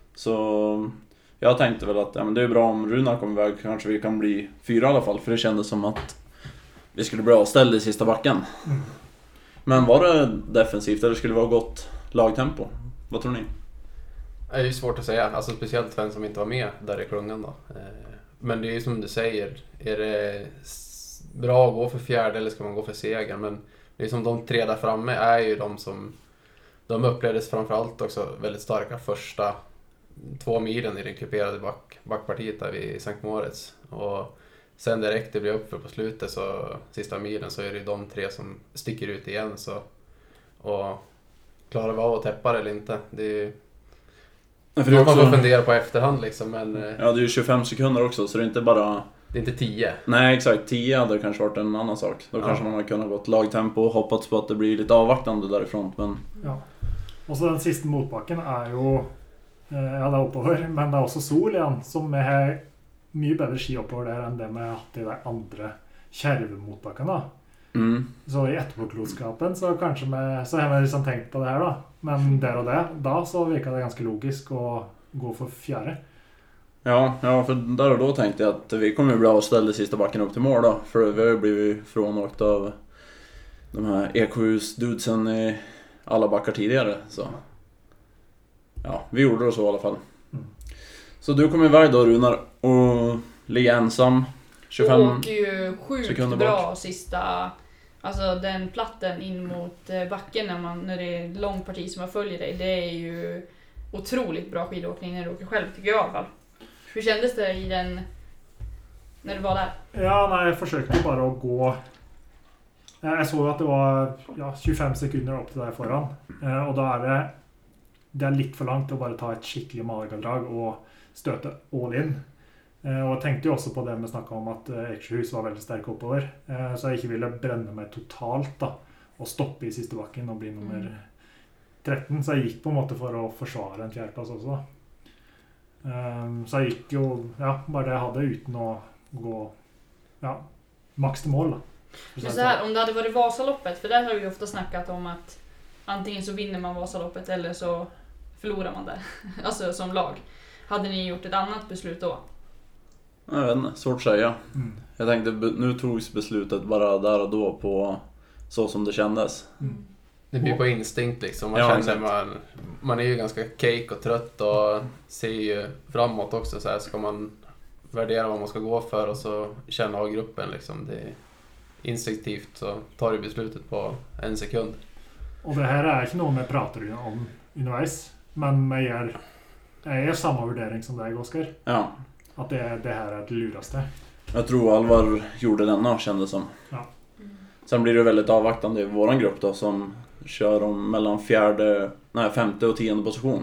Så jag tänkte väl att ja, men det är bra om Runar kommer iväg, kanske vi kan bli fyra i alla fall. För det kändes som att vi skulle bli avställda i sista backen. Mm. Men var det defensivt eller skulle det vara gott lagtempo? Vad tror ni? Det är ju svårt att säga, alltså speciellt för en som inte var med där i klungan då. Men det är ju som du säger, är det bra att gå för fjärde eller ska man gå för seger? Men det är som de tre där framme är ju de som, de upplevdes framförallt också väldigt starka första två milen i den kuperade back, backpartiet där vid Sankt Moritz. Och sen direkt det blir upp för på slutet, så sista milen, så är det de tre som sticker ut igen. Så, och klarar vi av att täppa det eller inte? Det är ju ja, för det är också, också, man får fundera på efterhand liksom, men ja, det är ju tjugofem sekunder också, så det är inte bara... Det är inte tio. Nej, exakt. tio hade kanske varit en annan sak. Då ja. kanske man hade kunnat gått lagtempo och hoppats på att det blir lite avvaktande därifrån. Men... Ja. Och så den sista motbacken är ju, eh, ja, det är uppöver, men det är också sol igen, som är mye bedre ski oppover der enn det vi har hatt i de andre kjervemotbakkene. Mm. Så i etterpåklokskapen så kanskje vi, så har vi liksom tenkt på det her da. Men der og det, da så virket det ganske logisk å gå for fjärde. Ja, ja, för där och då tänkte jag att vi kommer ju bli avställda sista backen upp till mål då. För vi har ju blivit frånåkt av de här E K U-dudsen i alla backar tidigare. Så ja, vi gjorde det så i alla fall. Mm. Så du kom iväg då, Runar, och ligger ensam tjugofem och åker ju sjukt bra bort. Sista, alltså den platten in mot backen när, man, när det är ett långt parti som man följer dig. Det är ju otroligt bra skidåkning när du åker själv, tycker jag i alla fall. Hur kändes det i den när du var där? Ja, nej, jag försökte bara att gå. Jag såg att det var ja, tjugofem sekunder upp till där föran. Och då är det det är lite för långt att bara ta ett skickligt magedrag och stöta all in. Och jag tänkte ju också på det med snacka om att Eksjöhus var väldigt stark uppöver. Så jag inte ville bränna mig totalt då och stoppa i sista backen och bli nummer mm. tretton. Så jag gick på en måte för att försvara en fjärdeplats också. Um, så jag gick ju ja, bara det jag hade utan att gå ja, max till mål då. Men så här, om det hade varit Vasaloppet, för där har vi ju ofta snackat om att antingen så vinner man Vasaloppet eller så förlorar man där. Alltså som lag. Hade ni gjort ett annat beslut då? Jag vet inte, svårt att säga. Mm. Jag tänkte, nu togs beslutet bara där och då på så som det kändes. Mm. Det blir på instinkt liksom. Man, ja, känner man, man är ju ganska cake och trött och ser ju framåt också. Så här ska man värdera vad man ska gå för och så känna av gruppen. Liksom. Det är instinktivt så tar du beslutet på en sekund. Och det här är inte något man pratar om undervis. Men man gör, är samma värdering som dig, Oskar. Ja. Att det, är, det här är det luraste. Jag tror Alvar gjorde denna, kändes som. Ja. Sen blir det väldigt avvaktande i våran grupp då, som kör om mellan fjärde, nej, femte och tionde position.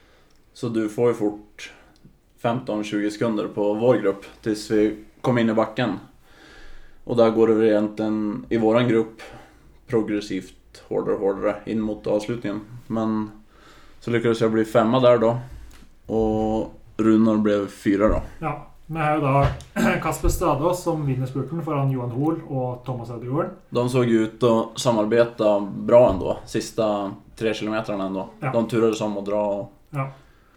Så du får ju fort femton till tjugo sekunder på vår grupp tills vi kommer in i backen. Och där går det egentligen i våran grupp progressivt hårdare och hårdare in mot avslutningen. Men så lyckades jag bli femma där då. Och Runar blev fyra då. Ja, men här är då Kasper Stadås som vinner spurten föran Johan Hoel och Thomas Ödegård. De såg ut att samarbeta bra ändå, sista tre kilometrarna ändå. Ja. De turades om att dra. Och... Ja.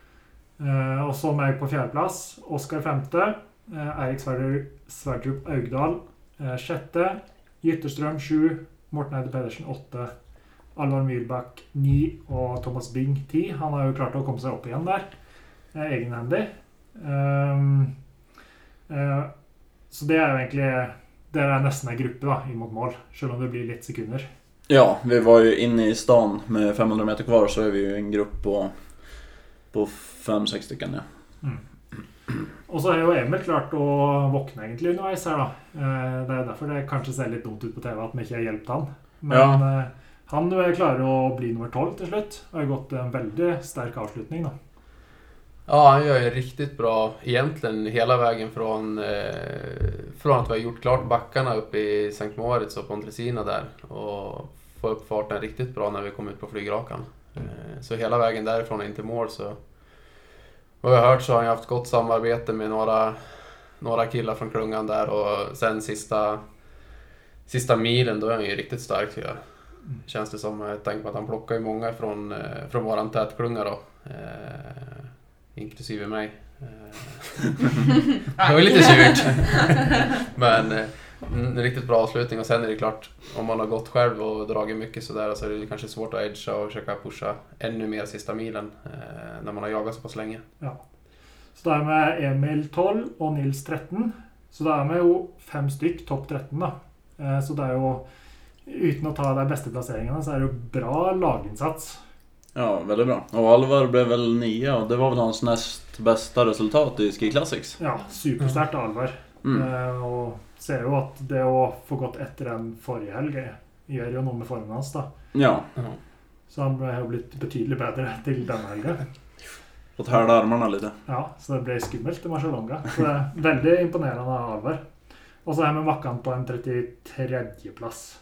Eh, och så mig på fjärde plats, Oskar femte, eh, Erik Sverdrup Augdal eh, sjätte, Gytterström sju, Morten Eide Pedersen åtta, Alvar Myrbakk nio och Thomas Bing tio. Han har ju klart att komma sig upp igen där. Eh, egenhändig. Um, uh, så det är egentligen det är nästan en grupp då emot mål, även om det blir lite sekunder. Ja, vi var ju inne i stan med femhundra meter kvar, så är vi ju en grupp på på fem sex stycken, ja. Mm. Och så är ju Emil klart att vakna egentligen undervis här då. Uh, det är därför det kanske ser lite dumt ut på T V att man inte har hjälpt han. Men ja. uh, han är klar att bli nummer tolv till slut. Det har gått en väldigt stark avslutning då. Ja, han gör ju riktigt bra egentligen hela vägen från, eh, från att vi har gjort klart backarna uppe i Sankt Moritz och Pontresina där och få upp farten riktigt bra när vi kom ut på flygrakan. Eh, så hela vägen därifrån in till mål så vad jag har hört så har han haft gott samarbete med några, några killar från klungan där och sen sista, sista milen då är han ju riktigt stark. Ja. Känns det som, jag tänker på att han plockar ju många från, från våran tätklunga då. Eh, inklusive mig. Det var lite surt. Men en riktigt bra avslutning. Och sen är det klart, om man har gått själv och dragit mycket sådär så är det kanske svårt att edga och försöka pusha ännu mer sista milen eh, när man har jagat så pass länge. Ja. Så där med Emil tolv och Nils tretton. Så där med ju fem styck topp tretton då. Eh, så det är ju utan att ta de bästa placeringarna så är det ju bra laginsats. Ja, väldigt bra. Och Alvar blev väl nio och det var väl hans näst bästa resultat i Ski Classics. Ja, superstart Alvar. Mm. Eh, och ser ju att det har få gått efter den förra helgen gör ju något med formen hans då. Ja. Mm. Så han har blivit betydligt bättre till den helgen. Fått härda armarna lite. Ja, så det blev skummelt i Marcialonga. Så det är väldigt imponerande av Alvar. Och så här med Mackan på en trettiotredje plats.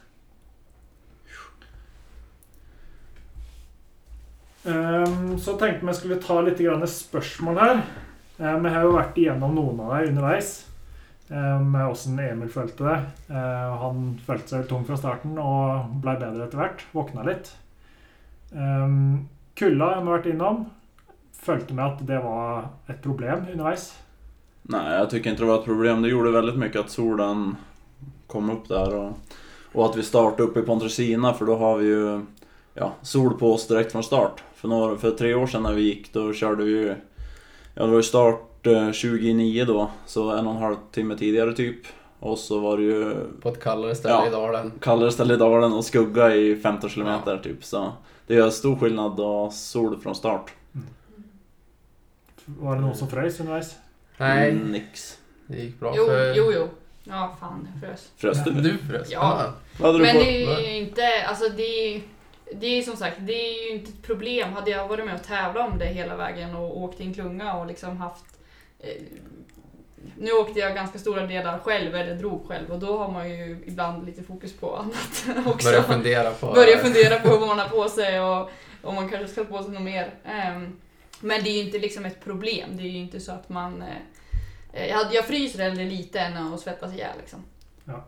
Um, så tänkte man skulle ta lite grann spörsmål här. Eh, vi har jo vært igjennom noen av det underveis, eh, med hvordan Emil følte det. Eh, han følte seg tung fra starten og ble bedre etter hvert, våkna litt. Eh, kulda har vi vært innom. Følte med att det var ett problem underveis? Nej, jag tycker inte det var ett problem. Det gjorde väldigt mycket att solen kom upp där och, och att vi startade upp i Pontresina, för då har vi ju ja, sol på oss direkt från start. För, några, för tre år sedan när vi gick, då körde vi ju, ja, det var ju start eh, tjugonio då, så en och en halv timme tidigare typ. Och så var det ju på ett kallare ställe ja, i dalen. Kallare ställe i dalen och skugga i femton kilometer ja. Typ. Så det gör stor skillnad att ha sol från start. Mm. Var det någon som frös underveis? Nej. Mm, nix. Det gick bra jo, för... Jo, jo. Ja, fan, jag frös. Frös du? Du frös? Ja. Vad hade men du på? det är ju inte, alltså det är, det är som sagt, det är ju inte ett problem. Hade jag varit med och tävla om det hela vägen och åkt i en klunga och liksom haft... Eh, nu åkte jag ganska stora delar själv, eller drog själv, och då har man ju ibland lite fokus på annat också. Börja fundera på... Börja fundera på vad man har på sig och om man kanske ska på sig något mer. Um, men det är ju inte liksom ett problem. Det är ju inte så att man... Eh, jag, hade, jag fryser eller lite än att svettas ihjäl liksom. Ja.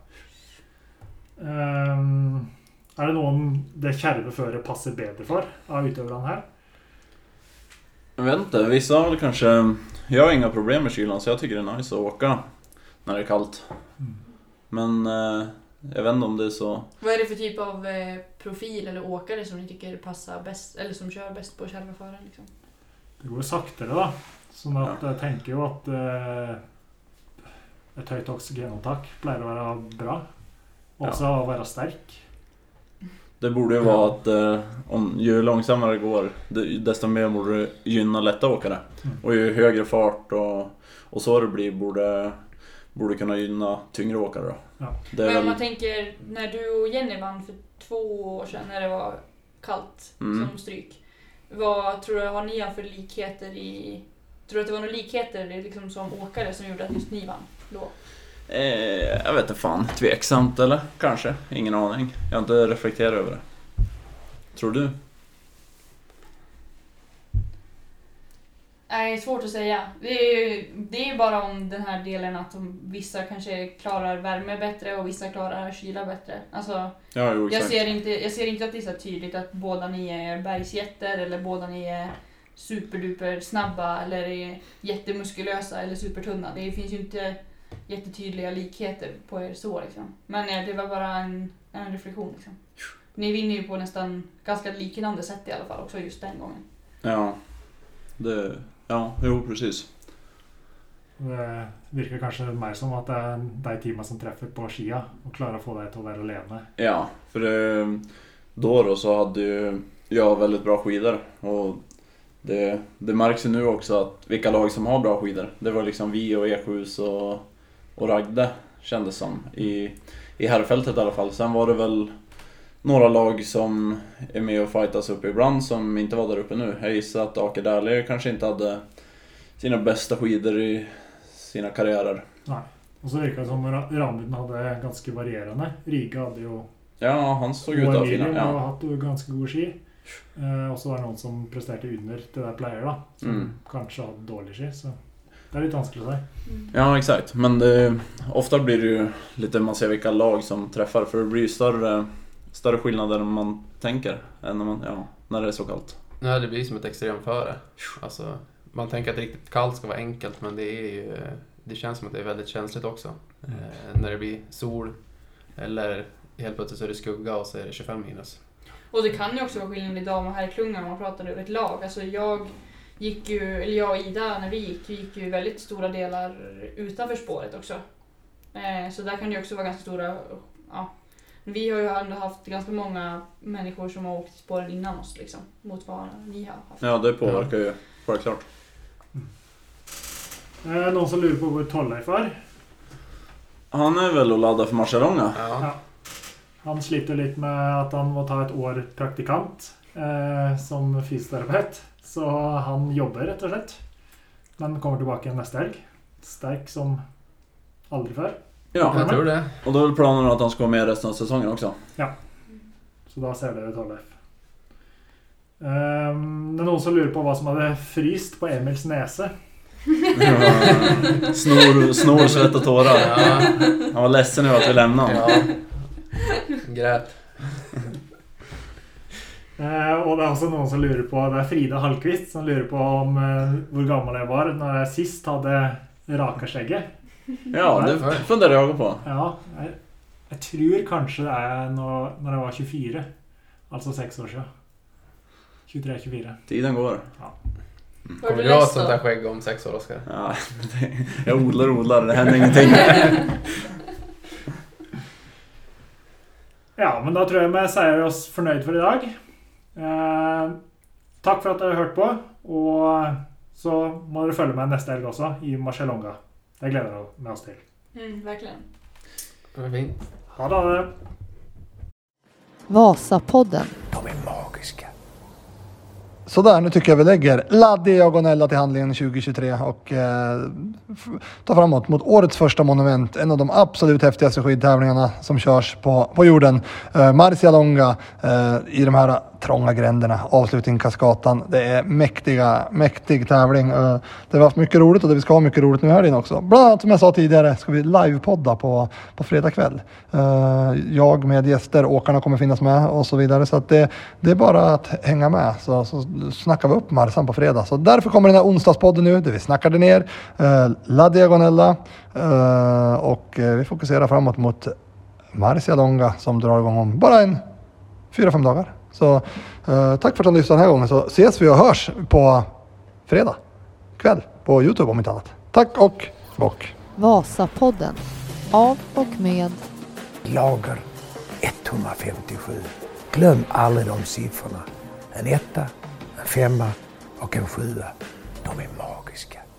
Um, är det någon det kärve före passar bättre för av utövarna här? Jag vet inte, vissa har väl kanske... Jag har inga problem med kylan, så jag tycker det är nice att åka när det är kallt. Mm. Men eh, jag vet inte om det är så... Vad är det för typ av eh, profil eller åkare som ni tycker passar bäst, eller som kör bäst på själva föraren liksom? Det går saktare då. Så att ja. Jag tänker ju att eh, ett högt oxygenupptag plejer att vara bra. Också ja. Att vara stark. Det borde ju vara att eh, om, ju långsammare det går, desto mer borde det gynna lätta åkare. Mm. Och ju högre fart och, och så det blir borde, borde kunna gynna tyngre åkare då. Ja. Det är Men om väl... man tänker när du och Jenny vann för två år sedan när det var kallt mm. som stryk. Vad tror du, har ni för likheter i... Tror du att det var några likheter liksom, som åkare som gjorde att just ni vann då? Eh, jag vet inte fan, tveksamt eller kanske, ingen aning. Jag har inte reflekterat över det. Tror du? Nej, svårt att säga. Det är ju det är bara om den här delen att de, vissa kanske klarar värme bättre och vissa klarar kyla bättre. Alltså, ja, jo, jag, ser inte, jag ser inte att det är så tydligt att båda ni är bergsjätter eller båda ni är superduper snabba eller är jättemuskulösa eller supertunna. Det finns ju inte jättetydliga likheter på er så liksom. Men det var bara en, en reflektion liksom. Ni vinner ju på nästan ganska liknande sätt i alla fall också just den gången. Ja, det, ja, jo precis. Det virker kanske mer som att det är de teamen som träffar på skia och klarar att få dig till att vara alene. Ja, för det, då då så hade ju jag väldigt bra skidor och det, det märks ju nu också att vilka lag som har bra skidor. Det var liksom vi och Ekhus och, och Ragde kändes som i, i herrfältet i alla fall. Sen var det väl några lag som är med och fightas upp ibland som inte var där uppe nu. Jag gissar att Aker Därli kanske inte hade sina bästa skidor i sina karriärer. Nej, och så verkar det som att Ramuden hade ganska varierande. Riga hade ju... Ja, han såg ut att fina. Ja, har haft ganska god ski. Eh, och så var det någon som presterade under det där player då, som mm. kanske hade dålig ski, så det är lite vanskligt att säga. Mm. Ja, exakt. Men det, ofta blir det ju lite, man ser vilka lag som träffar, för det blir ju större, större skillnader än man tänker än när, man, ja, när det är så kallt. Nej, det blir som ett extremföre. Alltså, man tänker att riktigt kallt ska vara enkelt, men det är ju, det känns som att det är väldigt känsligt också. Mm. Eh, när det blir sol eller helt plötsligt så är det skugga och så är det tjugofem minus. Och det kan ju också vara skillnad i dam och herrklungan om man pratar över ett lag. Alltså jag gick ju, eller jag och Ida när vi gick, vi gick ju väldigt stora delar utanför spåret också. Eh, så där kan det ju också vara ganska stora, ja. Vi har ju ändå haft ganska många människor som har åkt spåren innan oss liksom, mot vad ni har haft. Ja, det påverkar ju, självklart. Mm. Eh, någon som lurar på vad Torleif är? Han är väl att ladda för Marcialonga. Ja. Ja. Han sliter lite med att han må ta ett år praktikant eh, som fysioterapeut. Så han jobbar rätt och slett. Men kommer tillbaka nästa helg. Stark som aldrig förr. Ja, jag tror det. Och då är planen att han ska vara med resten av säsongen också. Ja. Så då ser det ut Torleif. Um, det är någon som lurar på vad som hade fryst på Emils näse. snor, snor, svett och tårar. Ja. Han var ledsen över att vi lämnade. Ja. Grät. Eh, och det är också någon som lurar på, det är Frida Hallqvist som lurar på om eh, hur gammal jag var när jag sist hade raka skägget. Ja, det funderar jag på. Ja, jag, jag tror kanske det är när, när jag var tjugofyra. Alltså sex år sedan. tjugotre tjugofyra. Tiden går. Ja. Mm. Kommer du ha sånt där skägg om sex år, Oskar? Ja, jag odlar och odlar, det händer ingenting. Ja, men då tror jag vi säger oss förnöjd för idag. Eh, tack för att du har hört på. Och så må du följa med nästa helg också i Marcialonga. Det gläder jag med oss till. Mm, verkligen. Det är fint. Ha det. Vasapodden. De är magiska. Så där, nu tycker jag vi lägger La Diagonella till handlingen tjugo tjugotre och eh, f- tar framåt mot årets första monument. En av de absolut häftigaste skidtävlingarna som körs på, på jorden. Eh, Marcialonga eh, i de här trånga gränderna, avslutning Kaskatan. Det är mäktiga, mäktig tävling. Eh, det har haft mycket roligt och det vi ska ha mycket roligt nu här inne också. Bland annat som jag sa tidigare ska vi livepodda på, på fredag kväll. Eh, jag med gäster, åkarna kommer finnas med och så vidare. Så att det, det är bara att hänga med. Så, så snackar vi upp Marsan på fredag. Så därför kommer den här onsdagspodden nu där vi snackade ner eh, La Diagonella eh, och eh, vi fokuserar framåt mot Marcialonga som drar igång om bara en fyra, fem dagar. Så eh, tack för att du lyssnade den här gången, så ses vi och hörs på fredag kväll på YouTube om inte annat. Tack och bock. Vasapodden. Av och med Lager etthundrafemtiosju. Glöm aldrig de siffrorna. En etta, en femma och en sjua. De är magiska.